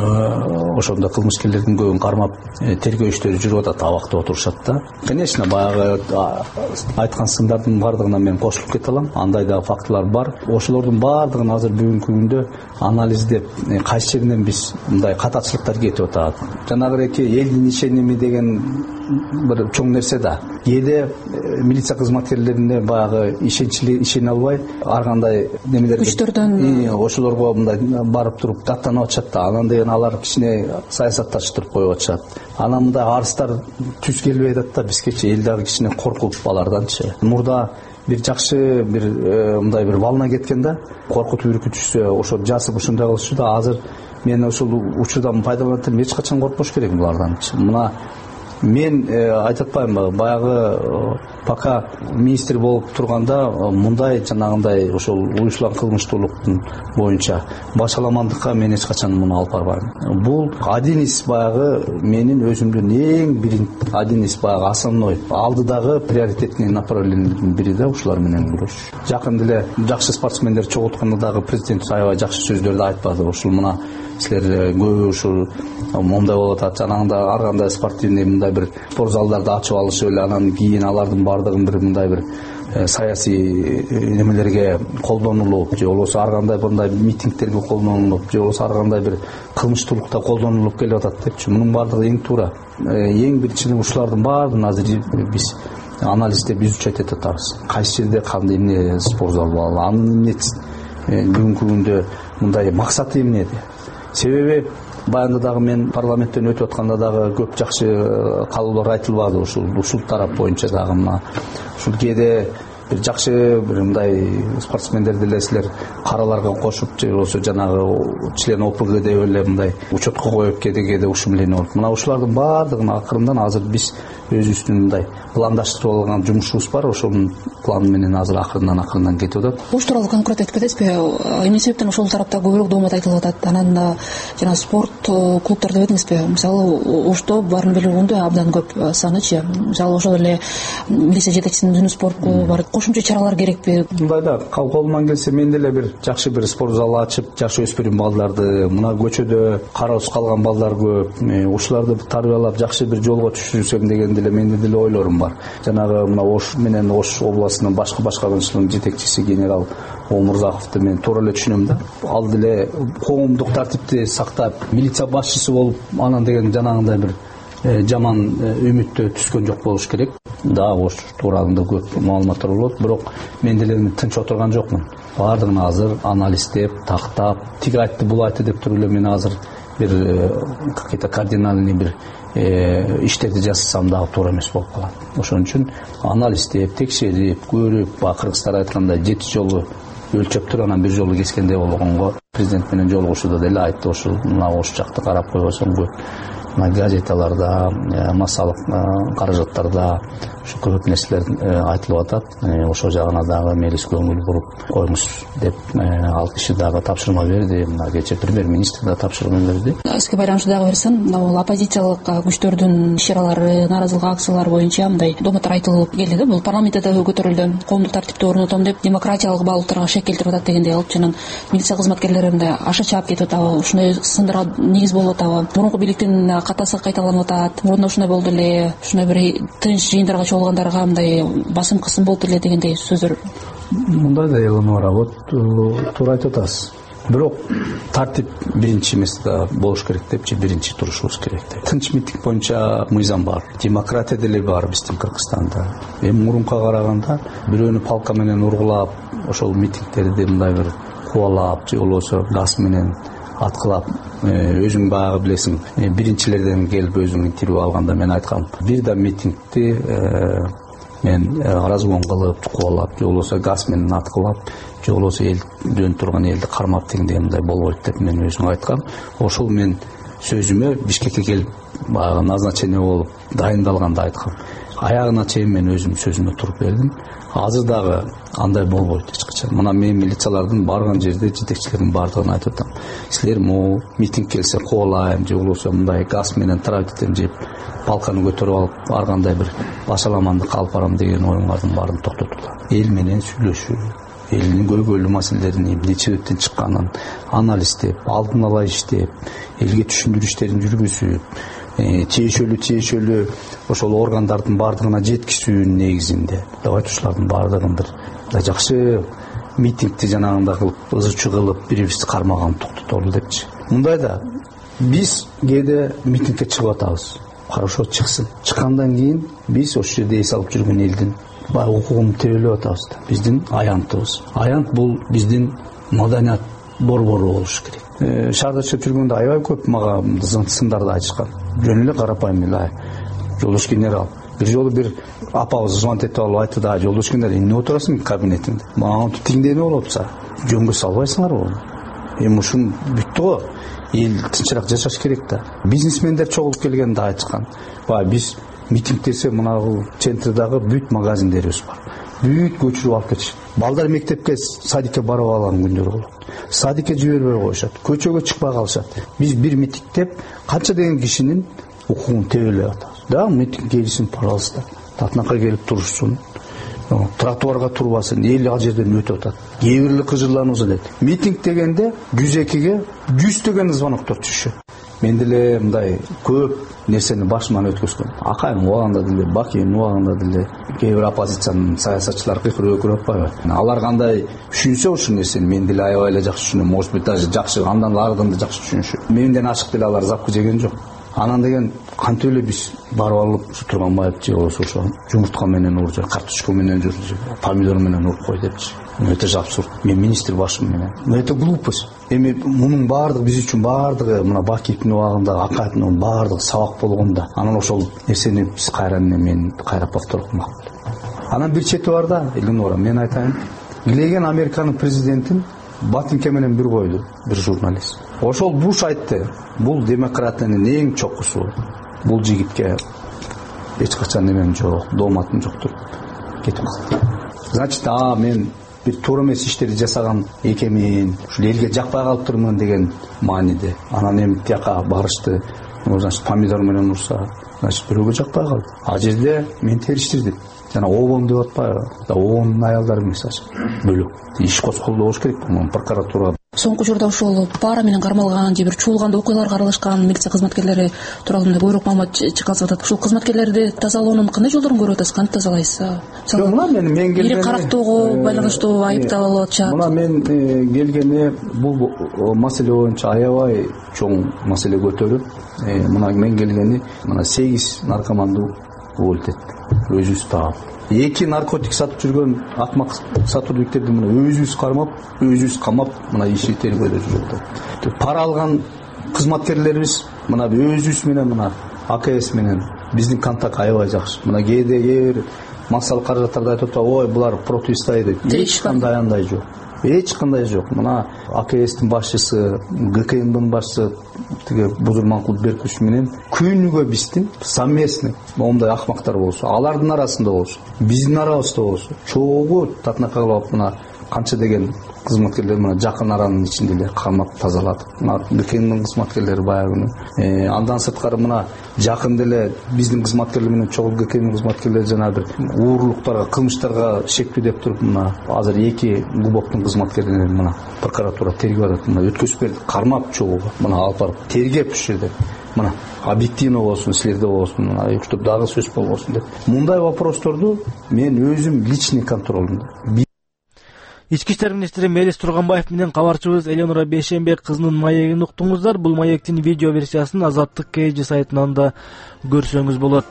ошондо кылмышкерлердин көбүн кармап тергөө иштери жүрүп атат, абакта отурушат да. Конечно, баягы айткан сындардын баардыгына мен кошулуп кете алам. Андай да фактылар бар. Ошолордун баардыгын азыр бүгүнкү күндө анализдеп, кайсы жеринен биз мындай катачылыктар кетип атат. Жанагы эки элдин ишеними деген бир чоң нерсе да. Кээде милиция кызматкерлерине баягы ишенчилик ишене албай, ар кандай немелерге күчтөрдөн ошолорго мындай барып туруп даттанып атышат да. Анан деген алар кичине саясатташтырып коюп атышат. Анан мындай арыздар түз келбей атат да, бизгечи эл дагы кичине коркуп аларданчы. Мурда бир жакшы бир мындай бир волна кеткен да, коркутуп үркүтүшсө ошо жасып ушундай кылышчу да. Азыр мен ошол учурдан пайдаланып атам, эч качан коркпош керек буларданчы. Мына мен айтып атпаймынбы, баягы пока министр болуп турганда мындай жанагындай ошол уюшталган кылмыштуулуктун боюнча башаламандыкка мен эч качан муну алып барбайм. Бул один из баягы менин өзүмдүн эң бирин один из баягы основной алдыдагы приоритетный направлениялардын бири да ушулар менен күрөш. Жакында эле жакшы спортсмендер чогултканда дагы президент аябай жакшы сөздөрдү айтпады. Ушул мына силер көбү ушул момдай болуп атат, жанагында ар кандай спортивный мындай бир спорт залдарды ачып алышып эле, анан кийин алардын баардыгын бир мындай бир саясий немелерге колдонулуп, же болбосо ар кандай мындай митингтерге колдонулуп, же болбосо ар кандай бир кылмыштуулукта колдонулуп келип атат депчи. Мунун баардыгы эң туура. Эң биринчиден ушулардын баардыгын азыр биз анализдеп изучать этип атабыз. Кайсы жерде кандай эмне спорт зал бар, анын эмнеси бүгүнкү күндө мындай максаты эмнеди? Себеби баягында дагы мен парламенттен өтүп атканда дагы көп жакшы каалоолор айтылбады ушул ушул тарап боюнча дагы. Мына ушул кээде бир жакшы бир мындай спортсмендерди эле силер караларга кошуп, же болбосо жанагы член ОПГ деп эле мындай учетко коюп кээде кээде ушул менен болуп. Мына ушулардын баардыгын акырындан азыр биз өзүбүздүн мындай пландаштырып алган жумушубуз бар. Ошонун планы менен азыр акырындан акырындан кетип атат. Ош тууралуу конкрет айтып кетесизби? Эмне себептен ошол тарапта көбүрөөк доомат айтылып атат? Анан жана спорт клубтар деп этиңизби? Мисалы Ошто баарын билгендө абдан көп санычы. Мисалы ошол эле милиция жетекчисинин өзүнүн спорт клубу бар. Кошумча чаралар керекпи? Мындай да, колуман келсе мен деле бир жакшы бир спорт зал ачып, жаш өспүрүм балдарды, мына көчөдө кароосуз калган балдар көп, ушуларды тарбиялап жакшы бир жолго түшүрсөм деген деле менде деле ойлорум бар. Жанагы мына Ош менен Ош областынын башкы башкармачылыгынын жетекчиси генерал Омурзаковду мен туура эле түшүнөм да. Ал деле коомдук тартипти сактап, милиция башчысы болуп, анан деген жанагындай бир жаман үмүттө түскөн жок болуш керек. Да, Ош тууралуу көп маалыматтар болот, бирок мен деле тынч отурган жокмун. Баардыгын азыр анализдеп, тактап, тиги айтты, бул айтты деп туруп эле мен азыр бир какие-то кардинальный бир иштерди жасасам дагы туура эмес болуп калат. Ошон үчүн анализдеп, текшерип, көрүп, кыргыздар айткандай жети жолу өлчөп туруп анан бир жолу кескендей болгонго президент менен жолугушууда деле айтты. Ошол мына Ош жакты карап койбосоң көп мына газеталарда, массалык каражаттарда ушу көп нерселер айтылып атат. Ошол жагына дагы мээрис көңүл буруп коюңуз деп ал киши дагы тапшырма берди. Мына кечээ премьер-министр да тапшырма берди. Сизге байланыштуу дагы берсем, бул оппозициялык күчтөрдүн иш-чаралары, нааразылык акциялары боюнча мындай дооматтар айтылып келди да. Бул парламентте да көтөрүлдү. Коомдук тартипти орнотом деп демократиялык баалуулуктарга шек келтирип атат дегендей алып, жана милиция кызматкерлери мындай аша чаап кетип атабы, ушундай сындырга негиз болуп атабы. Мурунку бийликтин катасы кайталанып атат, мурунда ушундай болду эле, ушундай бир тынч жыйындарга чогулгандарга мындай басым кысым болду эле дегендей сөздөр. Мындай да Элнора, вот туура айтып атасыз. Бирок тартип биринчи месте болуш керек депчи, биринчи турушубуз керек деп. Тынч митинг боюнча мыйзам бар, демократия деле бар биздин Кыргызстанда. Эми мурунка караганда бирөөнү палка менен ургулап, ошол митингтерди мындай бир кубалап же болбосо газ менен аткылап, өзүң баягы билесиң, биринчилерден келип өзүң интервью алганда мен айткам, бир да митингди мен разгон кылып, кубалап, же болбосо газ менен аткылап, же болбосо элден турган элди кармап дегендей мындай болбойт деп мен өзүм айткам. Ошол мен сөзүмө Бишкекке келип баягы назначение болуп дайындалганда айткам. Аягына чейин мен өзүм сөзүмө туруп бердим. Азыр дагы андай болбойт эч качан. Мына мен милициялардын барган жерде жетекчилердин бардыгына айтып атам. Силер могу митинг келсе кубалайм же болбосо мындай газ менен травитен жеп палканы көтөрүп алып баргандай бир башаламандык алып барам деген оюңардын баарын токтотула. Эл менен сүйлөшүү, элдин көйгөйлүү маселелерин эмне себептен чыкканын анализдеп, алдын ала иштеп, элге түшүндүрүү иштерин жүргүзүп, тиешелүү тиешелүү ошол органдардын бардыгына жеткизүүнүн негизинде давайте ушулардын бардыгын бир жакшы митингди жанагындай кылып ызычуу кылып бири бирибизди кармаган токтотору депчи. Мындай да биз кээде митингке чыгып атабыз. Хорошо чыксын. Чыккандан кийин биз ошол жерде эс алып жүргөн элдин бай укугун тебелеп атабыз да. Биздин аянтыбыз. Аянт бул биздин маданият борбору болуш керек. Шаарда иштеп жүргөндө аябай көп мага сындарды айтышкан. Жөн эле карапайым эле жолдош генерал. Бир жолу бир апабыз звонок этип алып айтты да, жолдош генерал, эмне отурасың кабинетиңде? Мага тиңде эмне болуп атса, жөнгө салбайсыңарбы? Эми ушун бүттү го. Эл тынчыраак жашаш керек да. Бизнесмендер чогулуп келгенде айтышкан. Бай биз митинг десе мына центрдагы бүт магазиндерибиз бар. Бүт көчүрүп алып кетишет. Балдар мектепке, садикке барып алган күндөр болот. Садикке жибербей коюшат. Көчөгө чыкпай калышат. Биз бир митингдеп канча деген кишинин укугун тебелеп атабыз. Да, митинг келсин, пожалуйста. Татнакка келип турушсун. Тротуарга турбасын, эл ал жерден өтүп атат. Кээ бирлер кыжырланып атат. Митинг дегенде жүз экиге жүздөгөн звоноктор түшөт. Мен деле мындай көп нерсени башыман өткөзгөм. Акайым убагында деле, Бакин убагында деле кээ бир оппозициянын саясатчылары кыйкырып өкүрүп атпайбы? Алар кандай түшүнсө ушул нерсени мен деле аябай эле жакшы түшүнөм. Может быть, даже жакшы, андан арыгын да жакшы түшүнүшү. Менден ашык деле алар запкы жеген жок. Анан деген кантип эле биз барып алып ушу турган майып же болсо ошо жумуртка менен ур же картошка менен жүр же помидор менен уруп кой депчи. Это же абсурд. Мен министр башым менен. Но это глупость. Эми мунун баардыгы биз үчүн баардыгы мына Бакиевдин убагында, Акаевдин баардыгы сабак болгонда, анан ошол нерсени биз кайра мен кайра повторлоп макул. Анан бир чети бар да, Элнора, мен айтайын. Билеген Американын президентин Батинке менен бир койду бир журналист. Ошол Буш айтты, бул демократиянын эң чокусу. Бул жигитке эч качан немен жок, дооматым жок туруп кетип калды. Значит, а мен бир туура эмес иштерди жасаган экенмин, ушул элге жакпай калыптырмын деген мааниде. Анан эми тияка барышты, значит, помидор менен урса, значит, бирөөгө жакпай калды. А жерде мен териштирдим. Жана обон деп атпайбы? Да обондун аялдары эмес аш. Бөлөк. Иш козголду болуш керек, мына прокуратура. Соңку учурда ошол пара менен кармалган же бир чуулган окуялар каралышкан милиция кызматкерлери тууралуу көбүрөөк маалымат чыккансып атат. Ушул кызматкерлерди тазалоонун кандай жолдорун көрүп атасыз? Кантип тазалайсыз? Мына мен мен келгени ири карактоого байланыштуу айыпталып атышат. Мына мен келгени бул маселе боюнча аябай чоң маселе көтөрүп, мына мен келгени мына сегиз наркоманды өлтүрүп этти. Өзүбүз таап. Эки наркотик сатып жүргөн акмак сатуудуктерди мына өзүбүз кармап, өзүбүз камап, мына иши тергөөдө жүрөт. Пара алган кызматкерлерибиз мына өзүбүз менен мына А К С менен биздин контакт аябай жакшы. Мына кээде эгер массалык каражаттарды айтып атса, ой, булар противостоит дейт. Эч кандай андай жок. Эч кандай жок. Мына А К Стин башчысы, Г К Мдын башчысы тиги Бузурманкул Беркуш менен күнүгө биздин совместный моундай акмактар болсо, алардын арасында болсо, биздин арабызда болсо, чогуу татнакка кылып мына канча деген кызматкерлер мына жакын аранын ичинде эле кармап тазаладык. Мына Г К Мдын кызматкерлери баягы күнү. Андан сырткары мына жакын деле биздин кызматкерлер менен чогуу Г К Мдын кызматкерлери жана бир уурлуктарга, кылмыштарга шектүү деп туруп мына азыр эки глубоктун кызматкерлерин мына прокуратура тергеп атат. Мына өткөзүп берди, кармап чогуу. Мына алып барып тергеп ушул жерде. мына объективно болсун, силерде болсун, уктуруп дагы сөз болбосун деп. Мындай вопросторду мен өзүм личный контролумда. Ички иштер министри Мелис Турганбаев менен кабарчыбыз Эленора Бейшенбек кызынын маегин уктуңуздар. Бул маектин видео версиясын Азаттык кей жи сайтынан да көрсөңүз болот.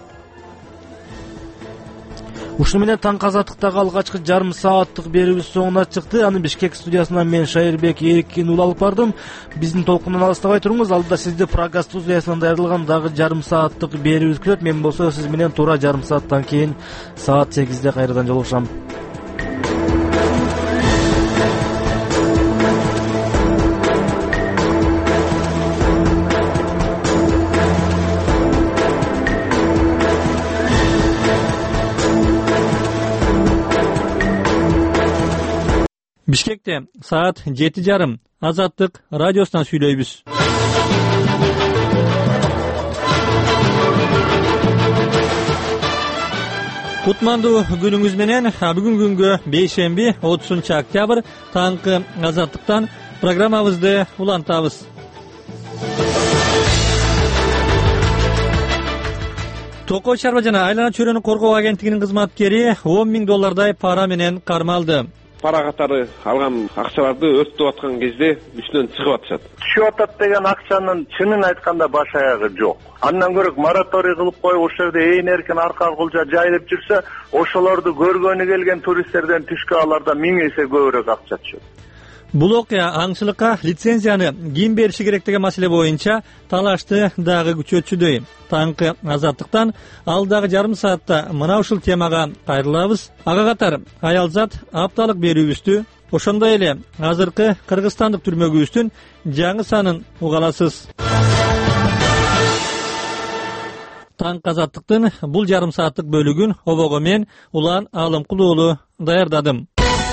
Ушуну менен таң Азаттыктагы алгачкы жарым сааттык берүүбүз соңуна чыкты. Аны Бишкек студиясынан мен Шайырбек Эрикин улуу алып бардым. Биздин толкундан алыстабай туруңуз. Алдыда сизди Прага студиясынан даярдалган дагы жарым сааттык берүүбүз күтөт. Мен болсо сиз менен туура жарым сааттан кийин саат сегизде кайрадан жолугушам. Бишкекте саат жети жарым Азаттык радиосунан сүйлөйбүз. Кутмандуу күнүңүз менен бүгүн күнгө бейшемби отузунчу октябрь таңкы Азаттыктан программабызды улантабыз. Токой чарба жана айлана чөйрөнү коргоо агенттигинин кызматкери он миң доллардай пара менен кармалды. Пара катары алган акчаларды өрттөп аткан кезде үстүнөн чыгып атышат. Түшүп атат деген акчанын чынын айтканда баш аягы жок. Андан көрөк мораторий кылып коюп ошол жерде ээн эркин арка кулжа жайылып жүрсө, ошолорду көргөнү келген туристтерден түшкө аларда миң эсе көбүрөөк акча түшөт. Бул окуя аңчылыкка лицензияны ким бериши керек деген маселе боюнча талашты дагы күчөтчүдөй. Таңкы Азаттыктан алдагы жарым саатта мына ушул темага кайрылабыз. Ага катар аялзат апталык берүүбүздү, ошондой эле азыркы кыргызстандык түрмөгүбүздүн жаңы санын угаласыз. Таңкы Азаттыктын бул жарым сааттык бөлүгүн обого мен Улан Алымкул уулу даярдадым.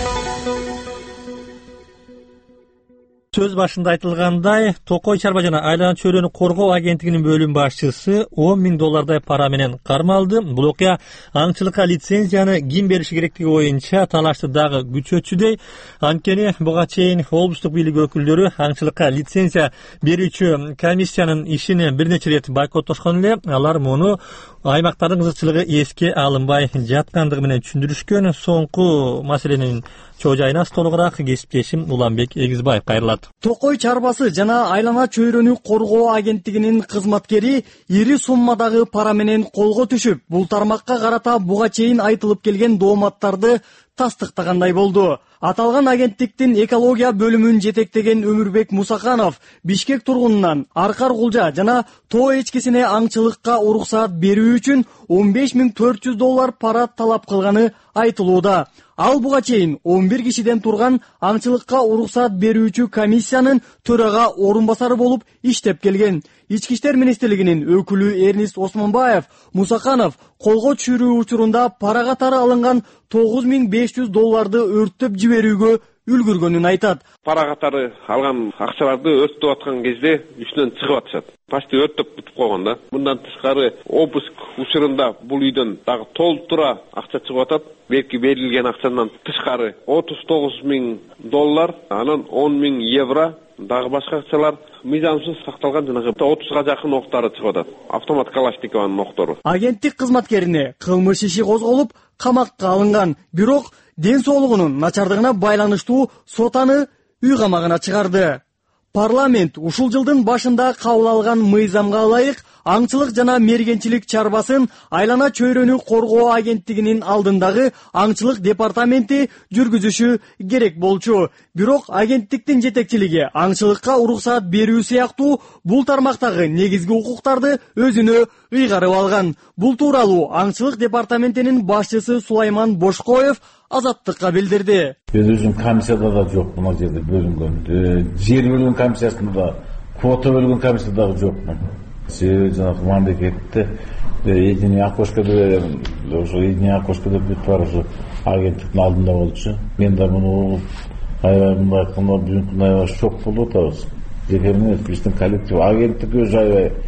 Сөз башында айтылгандай, Токой чарба жана айлана чөйрөнү коргоо агенттигинин бөлүм башчысы он миң доллардай пара менен кармалды. Бул окуя аңчылыкка лицензияны ким бериши керектиги боюнча талашты дагы күчөтчүдөй. Анткени буга чейин облустук бийлик өкүлдөрү аңчылыкка лицензия берүүчү комиссиянын ишин бир нече рет бойкоттошкон эле. Алар муну аймактардын кызыкчылыгы эске алынбай жаткандыгы менен түшүндүрүшкөн. Соңку маселенин чоо жайына толугураак кесиптешим Уланбек Эгизбаев кайрылат. Токой чарбасы жана айлана чөйрөнү коргоо агенттигинин кызматкери ири суммадагы пара менен колго түшүп, бул тармакка карата буга чейин айтылып келген дооматтарды тастыктагандай болду. Аталган агенттиктин экология бөлүмүн жетектеген Өмүрбек Мусаканов Бишкек тургунунан аркар кулжа жана тоо эчкисине аңчылыкка уруксаат берүү үчүн он беш миң төрт жүз доллар пара талап кылганы айтылууда. Ал буга чейин он бир кишиден турган аңчылыкка уруксаат берүүчү комиссиянын төрага орун басары болуп иштеп келген. Ички иштер министрлигинин өкүлү Эрнист Осмонбаев Мусаканов колго түшүрүү учурунда пара катары алынган тогуз миң беш жүз долларды өрттөп жиберүүгө үлгүргөнүн айтат. Пара катары алган акчаларды өрттөп аткан кезде үстүнөн чыгып атышат. Почти өрттөп бүтүп койгон да. Мындан тышкары обыск учурунда бул үйдөн дагы толтура акча чыгып атат. Белки берилген акчадан тышкары отуз тогуз миң доллар, анан он миң евро, дагы башка акчалар мыйзамсыз сакталган жанагы отузга жакын октары чыгып атат. Автомат Калашниковдун октору. Агенттик кызматкерине кылмыш иши козголуп, камакка алынган. Бирок ден соолугунун начардыгына байланыштуу сот аны үй камагына чыгарды. Парламент ушул жылдын башында кабыл алган мыйзамга ылайык аңчылык жана мергенчилик чарбасын айлана чөйрөнү коргоо агенттигинин алдындагы аңчылык департаменти жүргүзүшү керек болчу. Бирок агенттиктин жетекчилиги аңчылыкка уруксаат берүү сыяктуу бул тармактагы негизги укуктарды өзүнө ыйгарып алган. Бул тууралуу аңчылык департаментинин башчысы Сулайман Бошкоев Азаттыкка билдирди. Мен өзүм комиссияда да жок, мына жерде бөлүнгөн. Жер бөлгөн комиссиясында да, квота бөлгөн комиссияда да жокмун. Себеби жанагы мамлекетте единый окошкада, ошо единый окошкада бүт бар ошо агенттиктин алдында болчу. Мен да муну аябай мындай айтканда бүгүнкү аябай шок болуп атабыз. Жеке менен биздин коллектив агенттик өзү аябай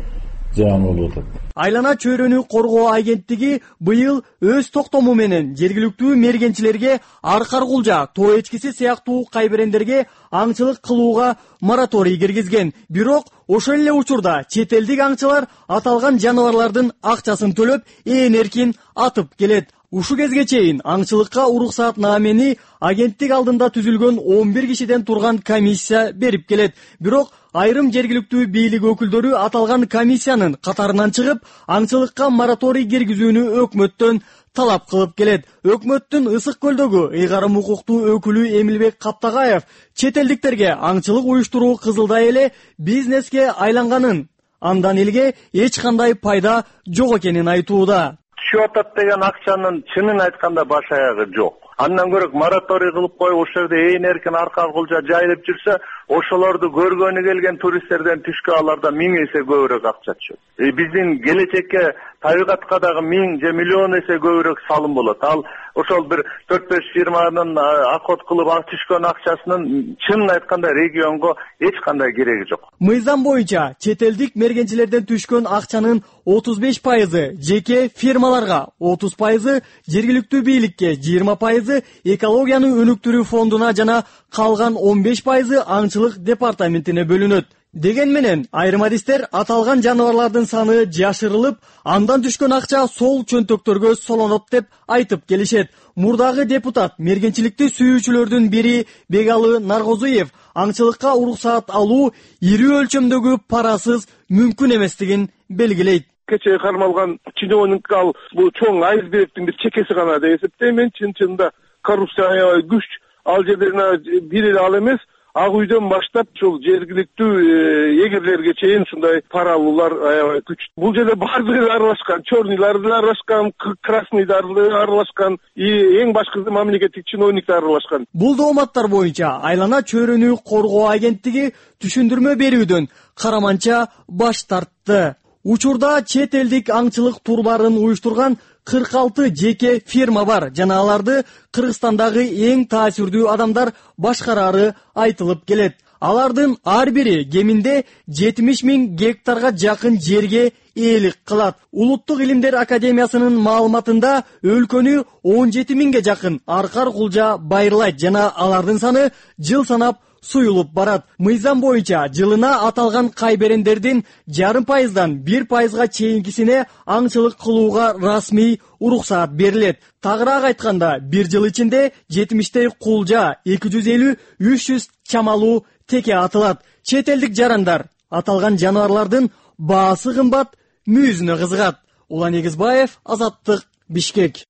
жаман болуп атат. Айлана чөйрөнү коргоо агенттиги быйыл өз токтому менен жергиликтүү мергенчилерге аркар кулжа, тоо эчкиси сыяктуу кайберендерге аңчылык кылууга мораторий киргизген. Бирок ошол эле учурда чет элдик аңчылар аталган жаныбарлардын акчасын төлөп, ээн эркин атып келет. Ушу кезге чейин аңчылыкка уруксаатнамени агенттик алдында түзүлгөн он бир кишиден турган комиссия берип келет. Бирок айрым жергиликтүү бийлик өкүлдөрү аталган комиссиянын катарынан чыгып, аңчылыкка мораторий киргизүүнү өкмөттөн талап кылып келет. Өкмөттүн Ысык көлдөгү ыйгарым укуктуу өкүлү Эмилбек Каптагаев чет элдиктерге аңчылык уюштуруу кызылдай эле бизнеске айланганын, андан элге эч кандай пайда жок экенин айтууда. Түшүп атат деген акчанын чынын айтканда баш аягы жок. Андан көрөк мораторий кылып коюп, ошол жерде ээн эркин арка кулжа жайылып жүрсө, ошолорду көргөнү келген туристтерден түшкө аларда миң эсе көбүрөөк акча түшөт. E, биздин келечекке, табигатка дагы миң же миллион эсе көбүрөөк салым болот. Ал ошол бир төрт беш фирманын акот кылып түшкөн акчасынын чынын айтканда регионго эч кандай кереги жок. Мыйзам боюнча чет элдик мергенчилерден түшкөн акчанын отуз беш пайызы жеке фирмаларга, отуз пайызы жергиликтүү бийликке, жыйырма пайызы экологияны өнүктүрүү фондуна жана калган он беш пайызы аңчылык департаментине бөлүнөт. Деген менен айрым адистер аталган жаныбарлардын саны жашырылып, андан түшкөн акча сол чөнтөктөргө солонот деп айтып келишет. Мурдагы депутат мергенчиликти сүйүүчүлөрдүн бири Бегалы Наргозуев аңчылыкка уруксаат алуу ири өлчөмдөгү парасыз мүмкүн эместигин белгилейт. Кечээ кармалган чиновник ал бул чоң айсбергдин бир чекеси гана деп эсептейм. Мен чын-чынында коррупция аябай күч, ал жерде бир эле ал эмес, ак үйдөн баштап ушул жергиликтүү эгерлерге чейин ушундай пара алуулар аябай күч. Бул жерде баардыгы аралашкан, черныйлар да аралашкан, красныйлар да аралашкан, эң башкысы мамлекеттик чиновниктер аралашкан. Бул дооматтар боюнча Айлана чөйрөнү коргоо агенттиги түшүндүрмө берүүдөн караманча баш тартты. Учурда чет элдик аңчылык турларын уюштурган кырк алты жеке фирма бар жана аларды Кыргызстандагы эң таасирдүү адамдар башкарары айтылып келет. Алардын ар бири кеминде жетимиш миң гектарга жакын жерге ээлик кылат. Улуттук илимдер академиясынын маалыматында өлкөнү он жети миңге жакын аркар кулжа байырлайт жана алардын саны жыл санап суюлуп барат. Мыйзам боюнча жылына аталган кайберендердин жарым пайыздан бир пайызга чейинкисине аңчылык кылууга расмий уруксаат берилет. Тагыраак айтканда, бир жыл ичинде жетимиштей кулжа, эки жүз элүү үч жүз чамалуу теке атылат. Чет элдик жарандар аталган жаныбарлардын баасы кымбат, мүйүзүнө кызыгат. Улан Эгизбаев, Азаттык, Бишкек.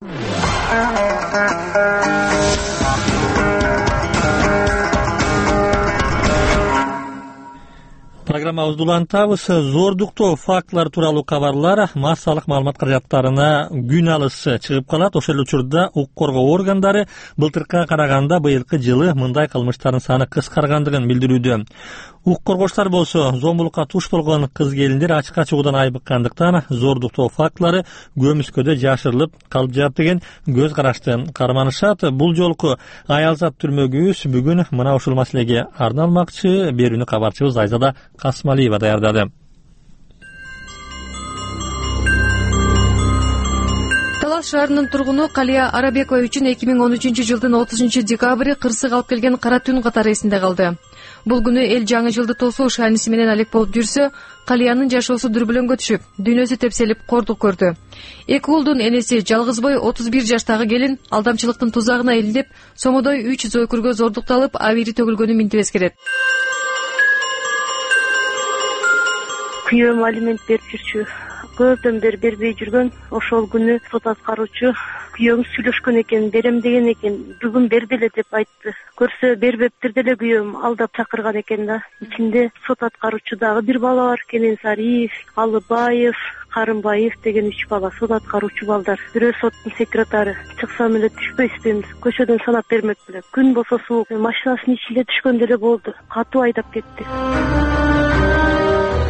Программабызды улантабыз. Зордуктоо фактылар тууралуу кабарлар массалык маалымат каражаттарына күн алысы чыгып калат. Ошол учурда укук коргоо органдары былтыркыга караганда быйылкы жылы мындай кылмыштардын саны кыскаргандыгын билдирүүдө. Укук коргоочулар болсо зомбулукка туш болгон кыз келиндер ачыкка чыгуудан айбыккандыктан зордуктоо фактылары көмүскөдө жашырылып калып жатат деген көз карашты карманышат. Бул жолку аялзат түрмөгүбүз бүгүн мына ушул маселеге арналмакчы. Берүүнү кабарчыбыз Айзада Касмалиева даярдады. Талас шаарынын тургуну Калия Арабекова үчүн эки миң он үчүнчү жылдын отузунчу декабры кырсык алып келген кара түн катары эсинде калды. Бул күнү эл жаңы жылды тосуу шааниси менен алек болуп жүрсө, Калиянын жашоосу дүрбүлөңгө түшүп, дүйнөсү тепселип кордук көрдү. Эки уулдун энеси жалгыз бой отуз бир жаштагы келин алдамчылыктын тузагына илинип, сомодой үч зойкургө зордукталып, абийири төгүлгөнү минтип эскерет. Күйөөм алимент берип жүрчү. Көптөн бери бербей жүргөн. Ошол күнү сот аткаруучу күйөөң сүйлөшкөн экен, берем деген экен. Бүгүн берди эле деп айтты. Көрсө бербептир деле күйөөм алдап чакырган экен да. Ичинде сот аткаруучу дагы бир бала бар. Кененсариев, Алыбаев, Карымбаев деген үч бала сот аткаруучу балдар. Бирөө соттун секретары. Чыксам эле түшпөйсүзбү? Көчөдөн санап бермек беле. Күн болсо суук. Машинасынын ичинде түшкөн деле болду. Катуу айдап кетти.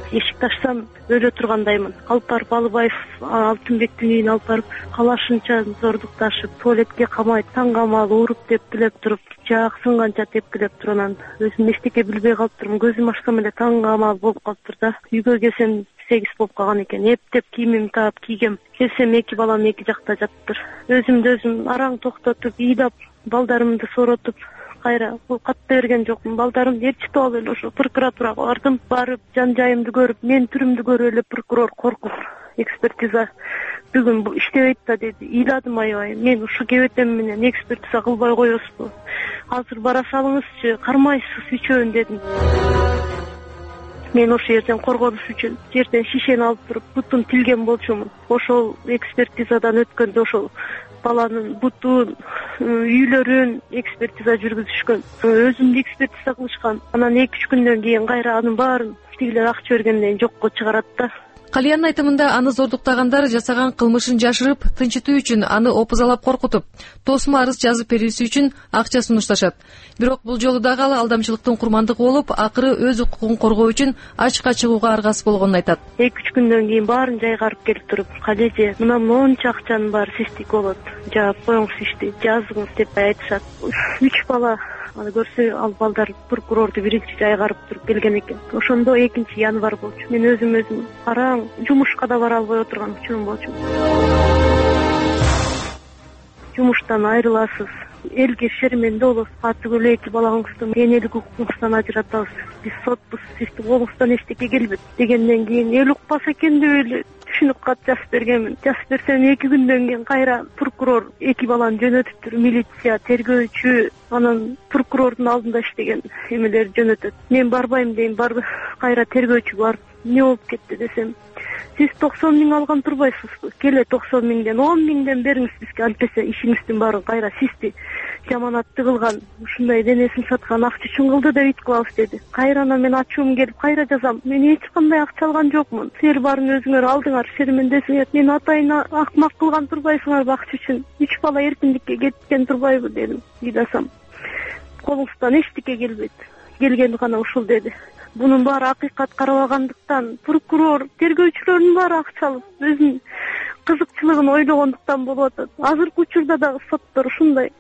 эшикти ачсам өлө тургандаймын. Алып барып Алыбаев Алтынбектин үйүнө алып барып калашынча зордукташып, туалетке камайт, таң камал ууруп тепкилеп туруп, жаак сынганча тепкилеп туруп, анан өзүм эчтеке билбей калыптырмын. Көзүм ачсам эле таң камал болуп калыптыр да. Үйгө келсем сегиз болуп калган экен. Эптеп кийимимди таап кийгем. Келсем эки балам эки жакта жатыптыр. Өзүмдү өзүм араң токтотуп, ыйдап, балдарымды сооротуп, кайра бул катты берген жокмун. Балдарымды ээрчитип алып эле ошо прокуратурага бардым. Барып жан жайымды көрүп, мен түрүмдү көрүп эле прокурор коркуп, экспертиза бүгүн бул иштебейт да деди. Ыйладым аябай. Мен ушу кебетем менен экспертиза кылбай коесузбу? Азыр бара салыңызчы, кармайсыз үчөөн дедим. Мен ошол жерден коргонуш үчүн жерден шишени алып туруп бутун тилген болчумун. Ошол экспертизадан өткөндө ошол баланын бутун, үйлөрүн экспертиза жүргүзүшкөн. Өзүмдү экспертиза кылышкан. Анан эки үч күндөн кийин кайра анын баарын тигилер акча бергенден кийин жокко чыгарат да. Калиянын айтымында аны зордуктагандар жасаган кылмышын жашырып, тынчытуу үчүн аны опузалап коркутуп, тосмо арыз жазып берүүсү үчүн акча сунушташат. Бирок бул жолу дагы ал алдамчылыктын курмандыгы болуп, акыры өз укугун коргоо үчүн ачка чыгууга аргасыз болгонун айтат. эки үч күндөн кийин баарын жайгарып келип туруп, "Калеже, мына монча акчанын баары сиздики болот. Жаап коюңуз ишти, жазыңыз" деп айтышат. үч бала аны көрсө, ал балдар прокурорду биринчи жайгарып туруп келген экен. Ошондо экинчи январь болчу. Мен өзүм өзүм араң жумушка да бара албай отурган учурум болчу. Жумуштан айрыласыз, элге шерменде болосуз. Атыгүлө эки балаңызды энелик укугуңуздан ажыратабыз. Биз сотпуз, сиздин колуңуздан эчтеке келбейт дегенден кийин эл укпаса экен деп эле түшүнүк кат жазып бергенмин. Жазып берсем эки күндөн кийин кайра прокурор эки баланы жөнөтүптүр, милиция, тергөөчү, анан прокурордун алдында иштеген эмелер жөнөтөт. Мен барбайм дейм, барып кайра тергөөчү барып эмне болуп кетти десем, сиз токсон миң алган турбайсызбы? Келе токсон миңден он миңден бериңиз бизге, антпесе ишиңиздин баарын кайра сизди жаманатты кылган, ушундай денесин саткан акча үчүн кылды деп үйт кылабыз деди. Кайра анан мен ачуум келип кайра жазам. Мен эч кандай акча алган жокмун. Силер баарын өзүңөр алдыңар, шермендесиңер. Мен атайын акмак кылган турбайсыңарбы акча үчүн? Үч бала эркиндикке кеткен турбайбы дедим. Ыйдасам, колуңуздан эчтеке келбейт. Келгени гана ушул деди. Бунун баары акыйкат карабагандыктан, прокурор, тергөөчүлөрдүн баары акчалып, өзүнүн кызыкчылыгын ойлогондуктан болуп атат. Азыркы учурда дагы соттор ушундай.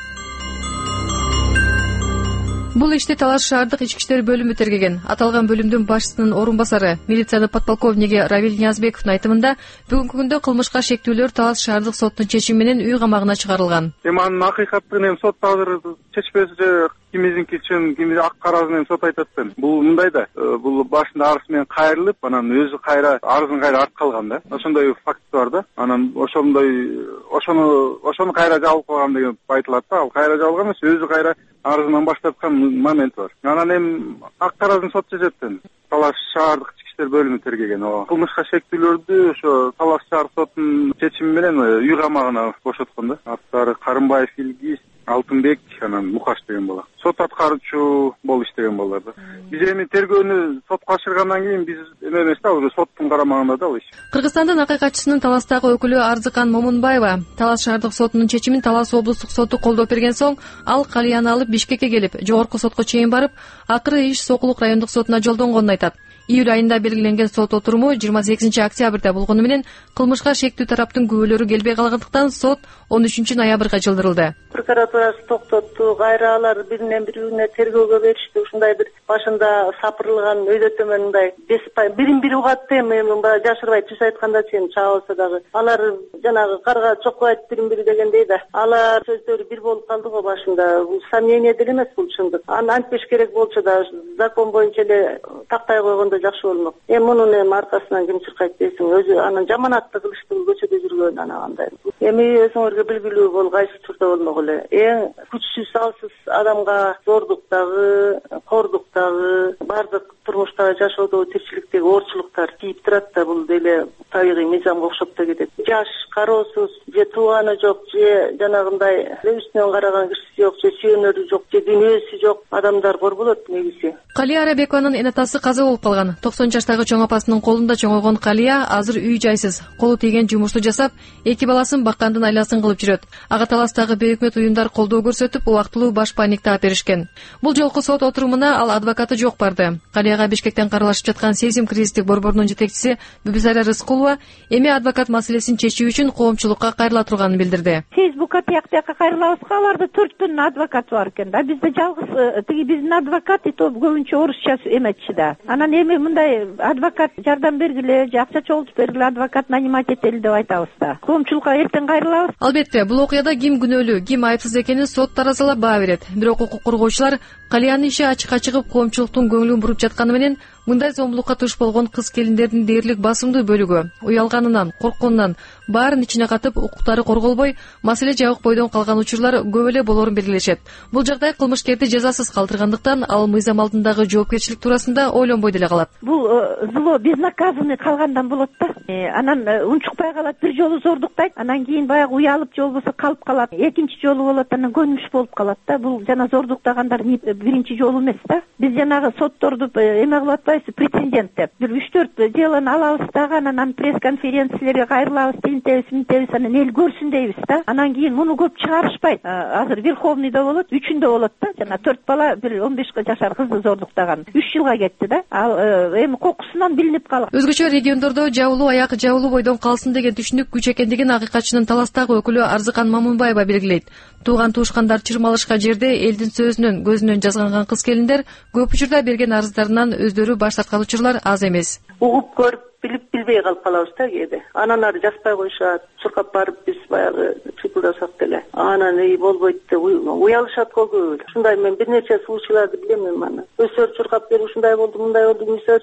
Бул ишти Талаш шаардык ички иштер бөлүмү тергеген. Аталган бөлүмдүн башчысынын орун басары, милициянын подполковниги Равил Ниязбековдун айтымында, бүгүнкү күндө кылмышка шектүүлөр Талаш шаардык сотунун чечими менен үй камагына чыгарылган. Эми анын акыйкаттыгын эми сот азыр чечпеси же кимиздинки үчүн, кимиздин ак карасын эми сот айтат экен. Бул мындай да, бул башында арыз менен кайрылып, анан өзү кайра арызын кайра артка алган да. Ошондой факт бар да. Анан ошондой ошону ошону кайра жабылып калган деген айтылат да. Ал кайра жабылган эмес, өзү кайра арызынан баштаткан момент бар. Анан эми ак карасын сот чечет экен. Талаш шаардык ички иштер бөлүмү тергеген. Ооба. Кылмышка шектүүлөрдү ошо Талаш шаардык сотунун чечими менен үй камагына бошоткон да. Аттары Карымбаев Илгиз, Алтынбек, анан Мукаш деген бала. Сот аткаруучу болуп иштеген балдар да. Биз эми тергөөнү сотко ашыргандан кийин биз эме эмес да, уже соттун карамагында да бул иш. Кыргызстандын акыйкатчысынын Таластагы өкүлү Арзыкан Момунбаева Талас шаардык сотунун чечимин Талас облустук соту колдоп берген соң, ал Калияны алып Бишкекке келип, жогорку сотко чейин барып, акыры иш Сокулук райондук сотуна жолдонгонун айтат. Июль айында белгиленген сот отуруму жыйырма сегизинчи октябрда болгону менен кылмышка шектүү тараптын күбөлөрү келбей калгандыктан сот он үчүнчү ноябрга жылдырылды. Прокуратурасы токтотту, кайра алар биринен бирүүнө тергөөгө беришти. Ушундай бир башында сапырылган өйдөтө менен мындай бирин бири угат эми жашырбай түз айтканда чейин чаа болсо дагы. Алар жанагы карга чокпойт бирин бири дегендей да. Алар сөздөрү бир болуп калды го башында. Бул сомнение деле эмес, бул чындык. Аны антпеш керек болчу да, закон боюнча эле тактай койгондо жакшы болмок. Эми мунун эми аркасынан ким чыркайт дейсиң, өзү анан жаманатты кылышты, көчөдө жүргөн анан андай. Эми өзүңөргө билгилүү бол, кайсы учурда болмок эле. Эң күчсүз, алсыз адамга зордуктагы, кордуктагы, бардык турмуштагы жашоодогу тирчиликтеги оорчулуктар тийип турат да, бул деле табигый мыйзамга окшоп да кетет. Жаш, кароосуз, же тууганы жок, же жанагындай үстүнөн караган кишиси жок, же сүйөнөрү жок, же дүйнөсү жок адамдар кор болот негизи. Калия Арабекованын эн атасы каза болуп калган. токсон жаштагы чоң апасынын колунда чоңойгон Калия азыр үй жайсыз, колу тийген жумушту жасап, эки баласын баккандын айласын кылып жүрөт. Ага Таластагы бейөкмөт уюмдар колдоо көрсөтүп, убактылуу баш паник таап беришкен. Бул жолку сот отурумуна ал адвокаты жок барды. Калияга Бишкектен каралашып жаткан сезим кризистик борборунун жетекчиси Бүбүзара Рыскулова эми адвокат маселесин чечүү үчүн коомчулукка кайрыла турганын билдирди. Фейсбукка тияк тияка кайрылабызга, аларда төрттөн адвокат бар экен да. Бизде жалгыз тиги биздин адвокат и то көбүнчө орусча эметчи да. Анан эми мындай адвокат жардам бергиле, акча чогултуп бергиле, адвокат нанимать этели деп айтабыз да. Коомчулукка эртең кайрылабыз. Албетте, бул окуяда ким күнөөлүү, ким айыпсыз экенин сот таразалап баа берет. Бирок укук коргоочулар Калиянын иши ачыкка чыгып коомчулуктун көңүлүн буруп жатканы менен мындай зомбулукка туш болгон кыз-келиндердин дээрлик басымдуу бөлүгү уялганынан, коркконунан баарын ичине катып укуктары корголбой, маселе жабык бойдон калган учурлар көп эле болоорун белгилешет. Бул жагдай кылмышкерди жазасыз калтыргандыктан ал мыйзам алдындагы жоопкерчилик туурасында ойлонбой деле калат. Бул зло безнаказанный калгандан болот да. Анан унчукпай калат, бир жолу зордуктайт, анан кийин баягы уялып же болбосо калып калат. Экинчи жолу болот, анан көнүмүш болуп калат да. Бул жана зордуктагандар биринчи жолу эмес да. Биз жанагы сотторду эме кылып атпайбыз, прецедент деп. Бир үч төрт делону алабыз дагы, анан пресс-конференциялерге кайрылабыз, тинтебиз, минтебиз, анан эл көрсүн дейбиз да. Анан кийин муну көп чыгарышпайт. Азыр Верховныйда болот, үчүндө болот да. Жана төрт бала бир он беш жашар кызды зордуктаган. үч жылга кетти да. Ал эми кокусунан билинип калат. Өзгөчө региондордо жабылуу аяк жабылуу бойдон калсын деген түшүнүк күч экендигин акыйкатчынын Таластагы өкүлү Арзыкан Мамунбаева белгилейт. Тууган туушкандар чырмалышка жерде элдин сөзүнөн, көзүнөн жазганган кыз-келиндер көп учурда берген арыздарынан өздөрү баш тарткан учурлар аз эмес. Угуп көрүп билип билбей калып калабыз да кээде. Анан ары жазбай коюшат, чуркап барып биз баягы чыпылдасак деле анан эй болбойт деп уялышат го көп. Ушундай мен бир нече случайларды билем аны. Өздөрү чуркап берип ушундай болду, мындай болду,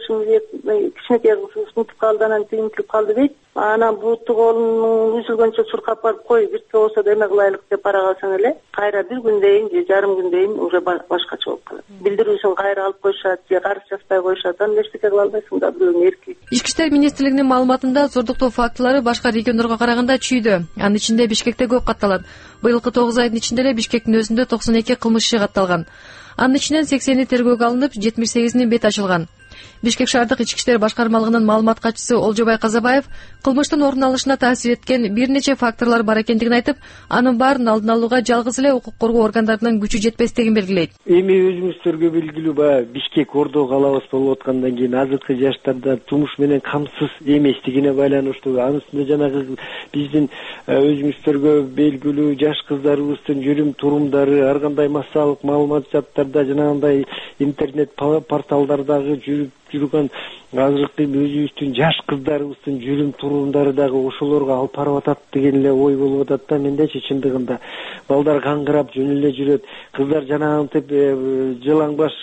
кичинекей кыз унутуп калды, анан тыйынтылып калды дейт. Анан буту колунун үзүлгөнчө чуркап барып кой бирке болсо да эме кылайлык деп бара калсаң эле кайра бир күндөн же жарым күндөн уже башкача болуп калат. Билдирүүсүн кайра алып коюшат же карыз жазбай коюшат, анан эчтеке кыла албайсың да, бирөөнүн эрки. Ички иштер министрлигинин маалыматында зордуктоо фактылары башка региондорго караганда чүйдү. Анын ичинде Бишкекте көп катталат. Быйылкы тогуз айдын ичинде эле Бишкектин өзүндө токсон эки кылмыш иши катталган. Анын ичинен сексени тергөөгө алынып, жетимиш сегизинин бет ачылган. Бишкек шаардык ички иштер башкармалыгынын маалымат катчысы Олжобай Казабаев кылмыштын орун алышына таасир эткен бир нече факторлор бар экендигин айтып, анын баарын алдын алууга жалгыз эле укук коргоо органдарынын күчү жетпестигин белгилейт. Эми өзүңүздөргө белгилүү баягы Бишкек ордо калабыз болуп аткандан кийин азыркы жаштарда турмуш менен камсыз эместигине байланыштуу. Анын үстүнө жанагы биздин өзүңүздөргө белгилүү жаш кыздарыбыздын жүрүм турумдары ар кандай массалык маалыматтарда жанагындай интернет порталдардагы жүрүп жүргөн азыркы өзүбүздүн жаш кыздарыбыздын жүрүм турумдары дагы ошолорго алып барып атат деген эле ой болуп атат да. Мендечи чындыгында балдар каңгырап жөн эле жүрөт, кыздар жанагынтип жылаң баш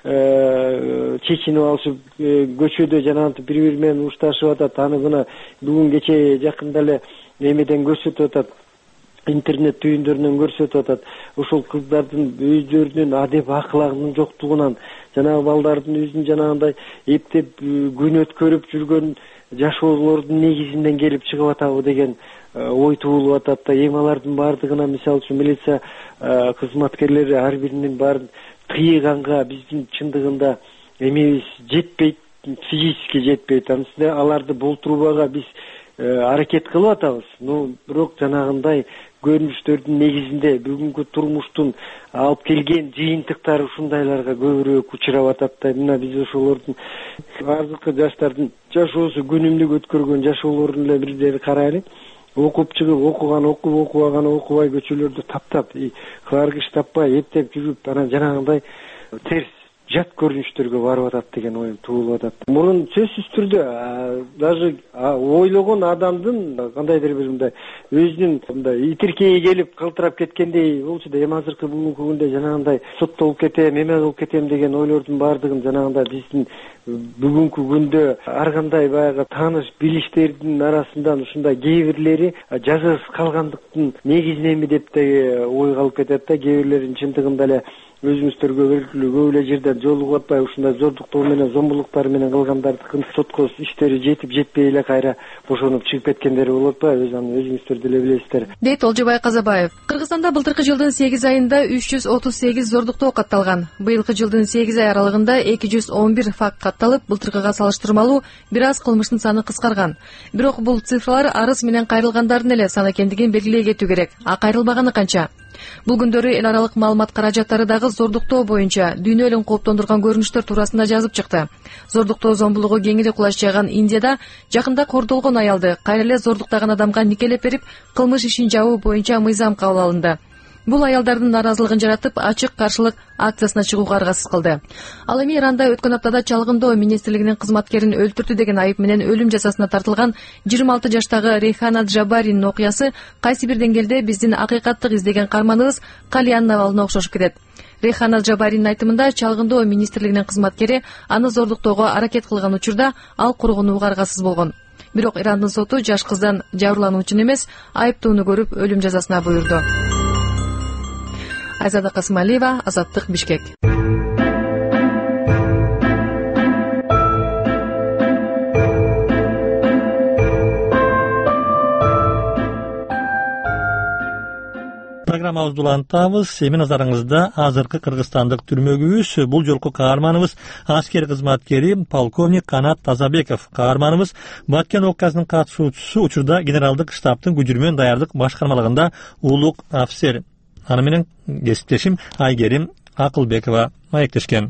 чечинип алышып көчөдө жанагынтип бири бири менен урушташып атат. Аны мына бүгүн кече жакында эле эмеден көрсөтүп атат, интернет түйүндөрүнөн көрсөтүп атат. Ошол кыздардын өздөрүнүн адеп акылагынын жоктугунан жанагы балдардын өзүн жанагындай эптеп күн өткөрүп жүргөн жашоолордун негизинен келип чыгып атабы деген ой туулуп атат да. Эми алардын баардыгына мисалы үчүн милиция кызматкерлери ар биринин баарын тыйганга биздин чындыгында эмебиз жетпейт, физически жетпейт. Анын үстүнө аларды болтурууга биз аракет кылып атабыз. Ну, бирок жанагындай көрүнүштөрдүн негизинде бүгүнкү турмуштун алып келген жыйынтыктары ушундайларга көбүрөөк учурап атат да. Мына биз ошолордун азыркы жаштардын жашоосу күнүмдүк өткөргөн жашоолорун эле бирден карайлы. Окуп чыгып, окуган окуп, окубаган окубай көчөлөрдү таптап, кыларгыч таппай эптеп жүрүп, анан жанагындай терс жат көрүнүштөргө барып атат деген оюм туулуп атат. Мурун сөзсүз түрдө даже ойлогон адамдын кандайдыр бир мындай өзүнүн мындай итиркеги келип калтырап кеткендей болчу да. Эми азыркы бүгүнкү күндө жанагындай соттолуп кетем, эме кылып кетем деген ойлордун баардыгын жанагындай биздин бүгүнкү күндө ар кандай баягы тааныш билиштердин арасынан ушундай кээ бирлери жазасыз калгандыктын негизиненби деп да ой калып кетет да. Кээ бирлерин чындыгында эле өзүңүздөргө белгилүү көп эле жерден жолугуп атпай ушундай зордуктоо менен зомбулуктар менен кылгандардыкын сотко иштери жетип жетпей эле кайра бошонуп чыгып кеткендери болуп атпайбы? Өзүңүздөр деле билесиздер, дейт Олжобай Казабаев. Кыргызстанда былтыркы жылдын сегиз айында үч жүз отуз сегиз зордуктоо катталган. Быйылкы жылдын сегиз ай аралыгында эки жүз он бир факт катталып, былтыркыга салыштырмалуу бир аз кылмыштын саны кыскарган. Бирок бул цифралар арыз менен кайрылгандардын эле саны экендигин белгилей кетүү керек. А кайрылбаганы канча? Бул күндөрү эл аралык маалымат каражаттары дагы зордуктоо боюнча дүйнө элин кооптондурган көрүнүштөр туурасында жазып чыкты. Зордуктоо зомбулугу кеңири кулаш жайган Индияда жакында кордолгон аялды кайра эле зордуктаган адамга никелеп берип, кылмыш ишин жабуу боюнча мыйзам кабыл алынды. Бул аялдардын нааразылыгын жаратып, ачык каршылык акциясына чыгууга аргасыз кылды. Ал эми Иранда өткөн аптада чалгындоо министрлигинин кызматкерин өлтүрдү деген айып менен өлүм жазасына тартылган жыйырма алты жаштагы Рейхана Джабаринин окуясы кайсы бир деңгээлде биздин акыйкаттык издеген карманыбыз Калиян Навалына окшошуп кетет. Рейхана Джабаринин айтымында чалгындоо министрлигинин кызматкери аны зордуктоого аракет кылган учурда ал кургунууга аргасыз болгон. Бирок Ирандын соту жаш кыздан жабырлануучун эмес, айыптууну көрүп өлүм жазасына буйрду. Айзада Касымалиева, Азаттык, Бишкек. Программабызды улантабыз. Эми назарыңызда азыркы кыргызстандык түрмөгүбүз. Бул жолку каарманыбыз аскер кызматкери полковник Канат Тазабеков. Каарманыбыз Баткен окуясынын катышуучусу, учурда генералдык штабтын көчүрмө даярдык башкармалыгында улук офицер. Аны менен кесиптешим Айгерим Акылбекова маектешкен.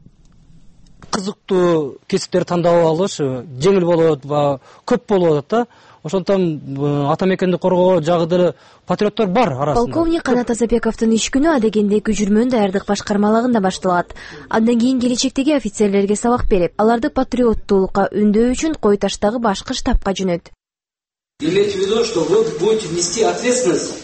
Кызыктуу кесиптерди тандап алыш жеңил болот, көп болуп атат да. Ошондон ата мекенди коргоо жагы деле патриоттор бар арасында. Полковник Канат Тазабековдун иш күнү адегенде көчүрмө даярдык башкармалыгында башталат. Андан кийин келечектеги офицерлерге сабак берип, аларды патриоттуулукка үндөө үчүн Кой Таштагы башкы штабка жөнөт. Имейте в виду, что вы будете нести ответственность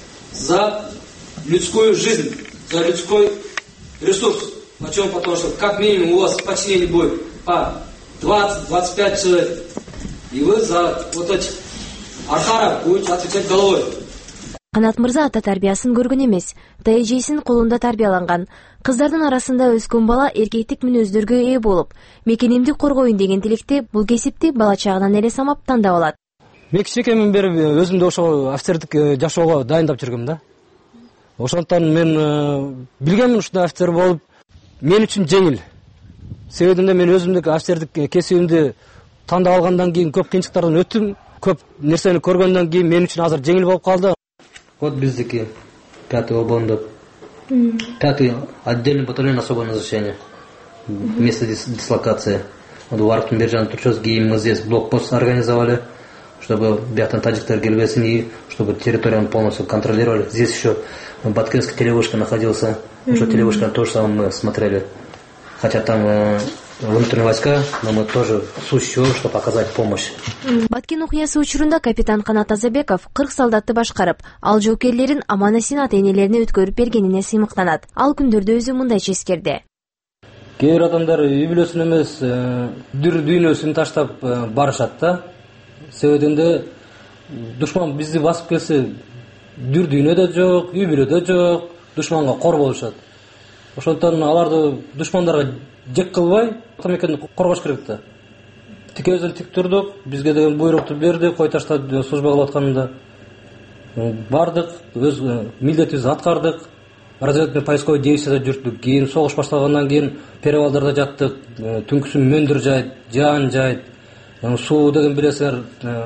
за людскую жизнь, за людской ресурс. Почему? Потому что как минимум у вас в подчинении будет по двадцать — двадцать пять человек. И вы за вот эти архара будете отвечать головой. Канат мырза ата тарбиясын көргөн эмес, тайжейсин колунда тарбияланган. Кыздардын арасында өскөн бала эркектик мүнөздөргө ээ болуп, мекенимди коргоюн деген тилекте бул кесипти бала чагынан эле самап тандап алат. Мен кичинекейимден бери өзүмдү ошо офицердик жашоого дайындап жүргөм да. Ошондон мен билгенмин ушундай офицер болуп, мен үчүн жеңил. Себебинде мен өзүмдүк офицердик кесибимди тандап алгандан кийин көп кыйынчылыктардан өттүм, көп нерсени көргөндөн кийин мен үчүн азыр жеңил болуп калды. Вот биздики пятый обондоп, пятый отдельный батальон особого назначения, место дислокации. Вот в Арктун Биржан Турчозги мы здесь блокпост организовали, чтобы бяктан таджиктар келбесин и чтобы территорию полностью контролировали. Здесь еще Баткенский телевышка находился, что телевышка тоже самое мы смотрели. Хотя там э, внутренние войска, но мы тоже сущего, чтобы оказать помощь. Баткен окуясы учурунда капитан Канат Тазабеков кырк солдатты башкарып, ал жоокерлерин аман-эсен ата-энелерине өткөрүп бергенине сыймыктанат. Ал күндөрдө өзү мындайча эскерди. Кээ бир адамдар үй бүлөсүн эмес, дүр дүйнөсүн таштап барышат да. Себебинде душман бизди басып келсе, дүр дүйнөдө жок, үй бүлөдө жок, душманга кор болушат. Ошондон аларды душмандарга жек кылбай, ата мекенди коргош керек да. Тикебизден тик турдук, бизге деген буйрукту берди, Кой Ташта служба кылып атканда. Бардык, өз милдетибизди аткардык. Разведка поисковый действияда жүрдүк. Кийин согуш башталгандан кийин перевалдарда жаттык. Түнкүсүн мөндүр жайт, жаан жайт. Суу деген билесиңер,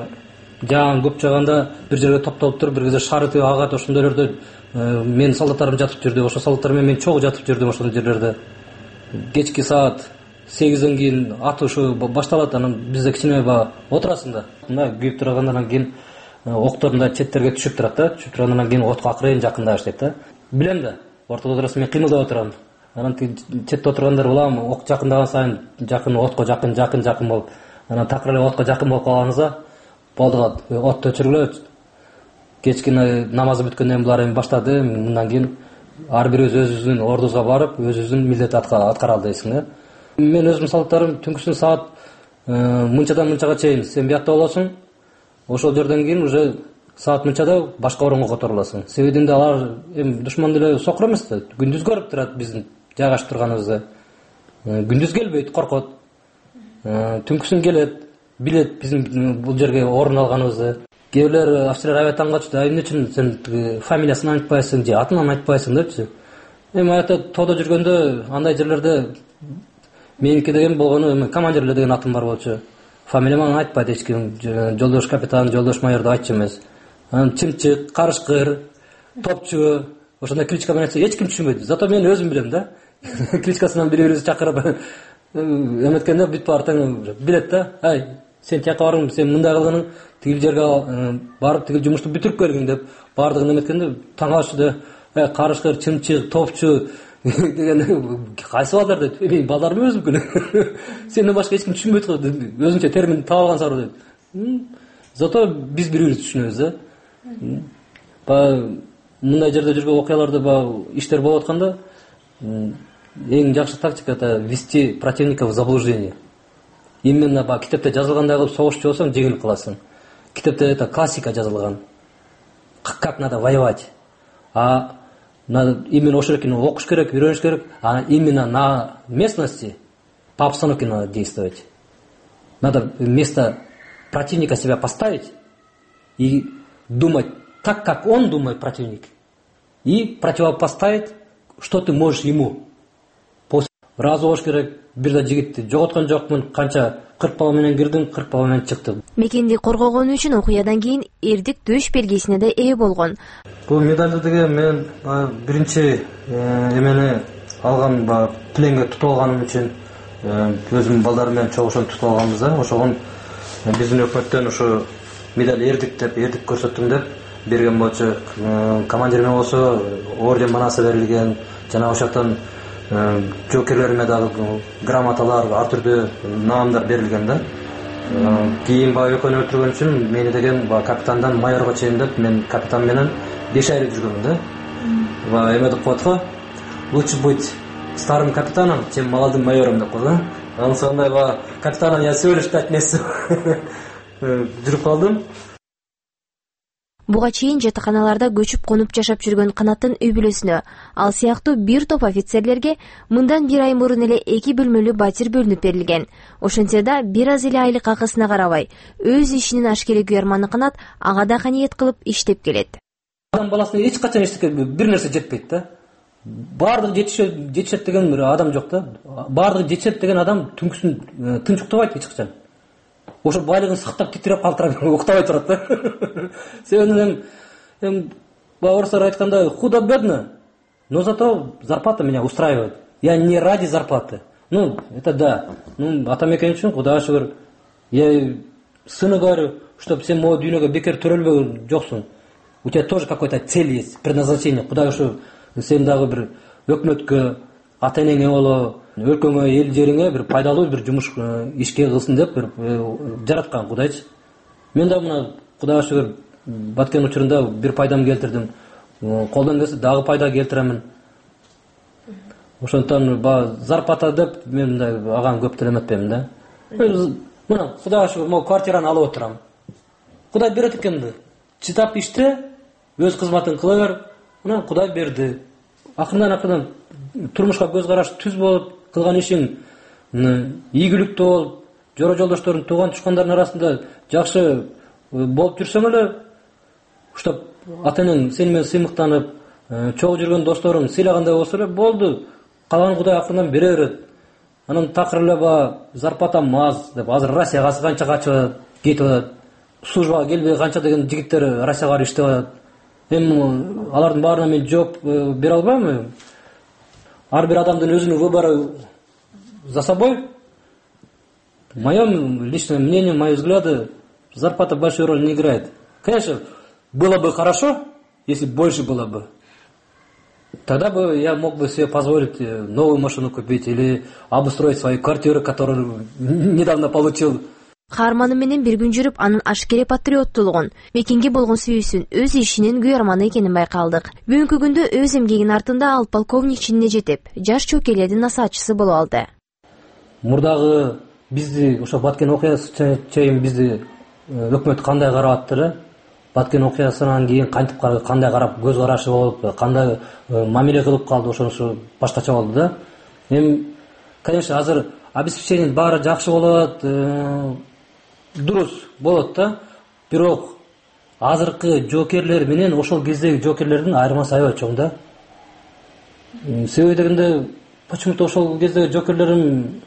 жаан көп жаганда бир жерге топтолуп туруп, бир кезде шарыты агат, ошондой жерлерде мен солдаттарым жатып жүрдү. Ошо солдаттар менен мен чогуу жатып жүрдүм ошондой жерлерде. Кечки саат сегизден кийин атышы башталат, анан бизде кичине ба отурасың. Мына күйүп тургандан кийин октордун да четтерге түшүп турат да, түшүп тургандан кийин отко акырын жакындаш дейт да. Билем да, ортодо отурасың, мен кыймылдап отурам. Анан четте отургандар улам ок жакындаган сайын жакын отко жакын жакын жакын болуп, анан такыр эле отко жакын болуп калганыбызда болду, отто өчүргүлө. Кечки намазы бүткөндөн булар эми баштады. Мындан кийин ар бирибиз өзүбүздүн ордубузга барып, өзүбүздүн милдетти аткаралы дейсиң да. Мен өзүм солдаттарым түнкүсүн саат мынчадан мынчага чейин сен биякта болосуң. Ошол жерден кийин уже саат мынчада башка орунга которуласың. Себебинде алар эми душман деле сокур эмес да. Күндүз көрүп турат биздин жайгашып турганыбызды. Күндүз келбейт, коркот. Түнкүсүн келет, билет биздин бул жерге орун алганыбызды. Кээ бирлер офицер аябай качты. Эмне үчүн сен фамилиясын айтпайсың же атын айтпайсың депчи. Эми аята тоодо жүргөндө андай жерлерде меники деген болгону эми командирлер деген атым бар болчу. Фамилиямды айтпайт эч ким. Жолдош капитан, жолдош майор деп айтчу эмес. Анан чымчык, карышкыр, топчу, ошондой кличка менен эч ким түшүнбөйт. Зато мен өзүм билем да. Кличкасынан бири бирибизди чакырып эметкенде бүт баары билет да. Ай, сен тияка барың, сен мындай кылгының, тигил жерге барып тигил жумушту бүтүрүп келгиң деп баардыгын эметкенде таң алышты да. Ай, карышкыр, чымчык, топчу деген кайсы балдар дейт. Мен балдарым өзүмкүн. Сенден башка эч ким түшүнбөйт го, өзүнчө термин таап алган сару дейт. Зато биз бири-бирибизди түшүнөбүз да. Баягы мындай жерде жүргөн окуяларды баягы иштер болуп атканда эң жакшы тактика это ввести противника в заблуждение. Именно баягы китепте жазылгандай кылып согушчу болсоң жеңилип каласың. Китепте это классика жазылган. Как надо воевать. А надо именно ошол жерге окуш керек, үйрөнүш керек, а именно на местности по обстановке надо действовать. Надо вместо противника себя поставить и думать так, как он думает, противник, и противопоставить, что ты можешь ему. После разы болуш керек, бир да жигитти жоготкон жокмун, канча кырк бала менен кирдим, кырк бала менен чыктым. Мекенди коргогону үчүн окуядан кийин эрдик дөш белгисине да ээ болгон. Бул медалды деген мен биринчи эмени алган, баягы пленге тутуп алганым үчүн өзүм балдарым менен чогуу тутуп алганбыз да. Ошогон биздин өкмөттөн ушу медаль эрдик деп, эрдик көрсөттүм деп берген болчу. Командириме болсо орден манасы берилген, жана ошол жактан жоокерлериме дагы грамоталар, ар түрдүү наамдар берилген да. Кийин баягы экөөнү өлтүргөн үчүн мени деген баягы капитандан майорго чейин деп мен капитан менен беш ай жүргөмүн да. Баягы эме деп коет го, лучше быть старым капитаном, чем молодым майором деп коет да. Анан сондай баягы капитаном я всего лишь пять месяцев жүрүп калдым. Буга чейин жатаканаларда көчүп конуп жашап жүргөн Канаттын үй бүлөсүнө ал сыяктуу бир топ офицерлерге мындан бир ай мурун эле эки бөлмөлүү батир бөлүнүп берилген. Ошентсе да бир аз эле айлык акысына карабай, өз ишинин ашкери күйөрманы Канат ага да каниет кылып иштеп келет. Адам баласына эч качан эчтеке бир нерсе жетпейт да. Баардыгы жетишет деген бир адам жок да. Баардыгы жетишет деген адам түнкүсүн тынч уктабайт эч качан. Ошо байлыгын сактап титиреп калтырап уктабай турат да. Себеби эми орустар айтканда худо-бедно, но зато зарплата меня устраивает. Я не ради зарплаты. Ну, это да. Ну, атамекен үчүн Кудайга шүгүр. Я сыну говорю, чтобы сен могу дүйнөгө бекер төрөлбөгөн жоксуң. У тебя тоже какой-то цель есть, предназначение. Кудайга шүгүр, сен дагы бир өкмөткө, ата-энеңе боло, өлкөңө, эл жериңе бир пайдалуу бир жумуш ишке кылсын деп бир жараткан Кудайчы. Мен да мына Кудайга шүгүр баткен учурунда бир пайдам келтирдим. Колдон келсе дагы пайда келтиремин. Ошондон ба зарплата деп мен агам көп телеметпейм да. Мына Кудайга шүгүр могу квартираны алып отурам. Кудай берет экенди. Чыдап иште, өз кызматын кыла бер. Мына Кудай берди. Акырдан акырдан турмушка көз караш түз болуп, кылган ишиң ийгиликтүү болуп, жора жолдошторуң, тууган тушкандардын арасында жакшы болуп жүрсөң эле, уштап ата-энең сени менен сыймыктанып, чогуу жүргөн досторуң сыйлагандай болсо эле болду. Калган Кудай акырдан бере берет. Анан такыр эле ба зарплатам аз деп азыр Россияга канча качып кетип атат. Службага келбей канча деген жигиттер Россияга барып иштеп атат. Эми алардын баарына мен жооп бере албайм. Ар бир адамдын өзүнүн выбору за собой. Мое личное мнение, мои взгляды, зарплата большой роли не играет. Конечно, было бы хорошо, если больше было бы. Тогда бы я мог бы себе позволить новую машину купить или обустроить свою квартиру, которую недавно получил. Каарманы менен бир күн жүрүп, анын ашкере патриоттулугун, мекенге болгон сүйүүсүн, өз ишинин күйөрманы экенин байкалдык. Бүгүнкү күндө өз эмгегинин артында ал полковник чинине жетип, жаш чөкелердин насаатчысы болуп алды. Мурдагы бизди ошо Баткен окуясына чейин бизди өкмөт кандай карап атты эле? Баткен окуясынан кийин кантип кандай карап, көз карашы болуп, кандай мамиле кылып калды, ошонусу башкача болду да. Эми, конечно, азыр обеспечение баары жакшы болот, дурус болот да. Бирок азыркы жоокерлер менен ошол кездеги жоокерлердин айырмасы аябай чоң да. Себеби дегенде, почему-то ошол кездеги жоокерлерим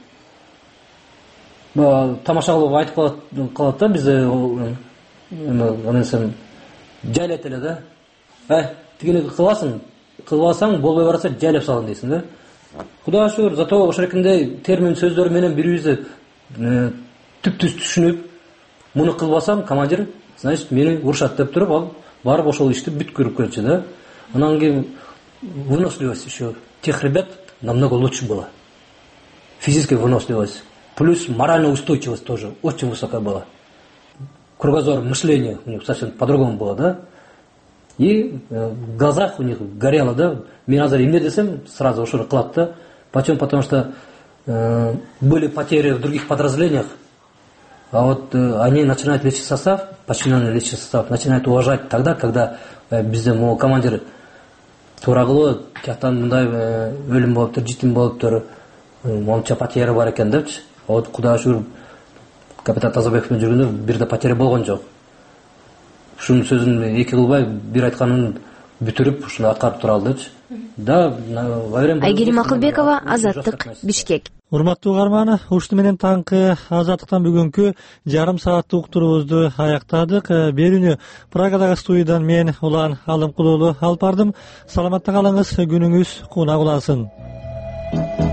тамаша кылып айтып калат да, бизде анан сен жайлайт эле да. Ай, тигини кыласың, кылбасаң болбой барса жайлап салгын дейсиң да. Кудайга шүгүр, зато ошол эркинде термин сөздөр менен бири бирибизди түп-түз түшүнүп, муну кылбасам командир, значит, мени урушат деп туруп, ал барып ошол ишти бүткөрүп келчү да. Анан кийин выносливость еще тех ребят намного лучше была. Физическая выносливость. Плюс моральная устойчивость тоже очень высокая была. Кругозор мышления у них совсем по-другому было, да. И э, в глазах у них горело, да. Мен азыр эмне десем, сразу ошону кылат да. Почему? Потому что э, были потери в других подразделениях. А вот э, они начинают лечить состав, подчиненный лечить состав, начинают уважать тогда, когда э, бизден могу командир туура кылып, тияктан мындай өлүм болуптур, житим болуптур, монча потери бар экен депчи. А вот Кудайга шүгүр, капитан Тазабеков менен жүргөндө бир да потери болгон жок. Ушунун сөзүн эки кылбай, бир айтканын бүтүрүп, ушуну аткарып тура алдычы. Да, во время Айгерим Акылбекова, Азаттык, Бишкек. Урматтуу угарман, ушуну менен таңкы Азаттыктан бүгүнкү жарым сааттык уктуруубузду аяктадык. Берүүнү Прагадагы студиядан мен Улан Алымкулуулу алып бардым. Саламатта калыңыз, күнүңүз кууна улансын.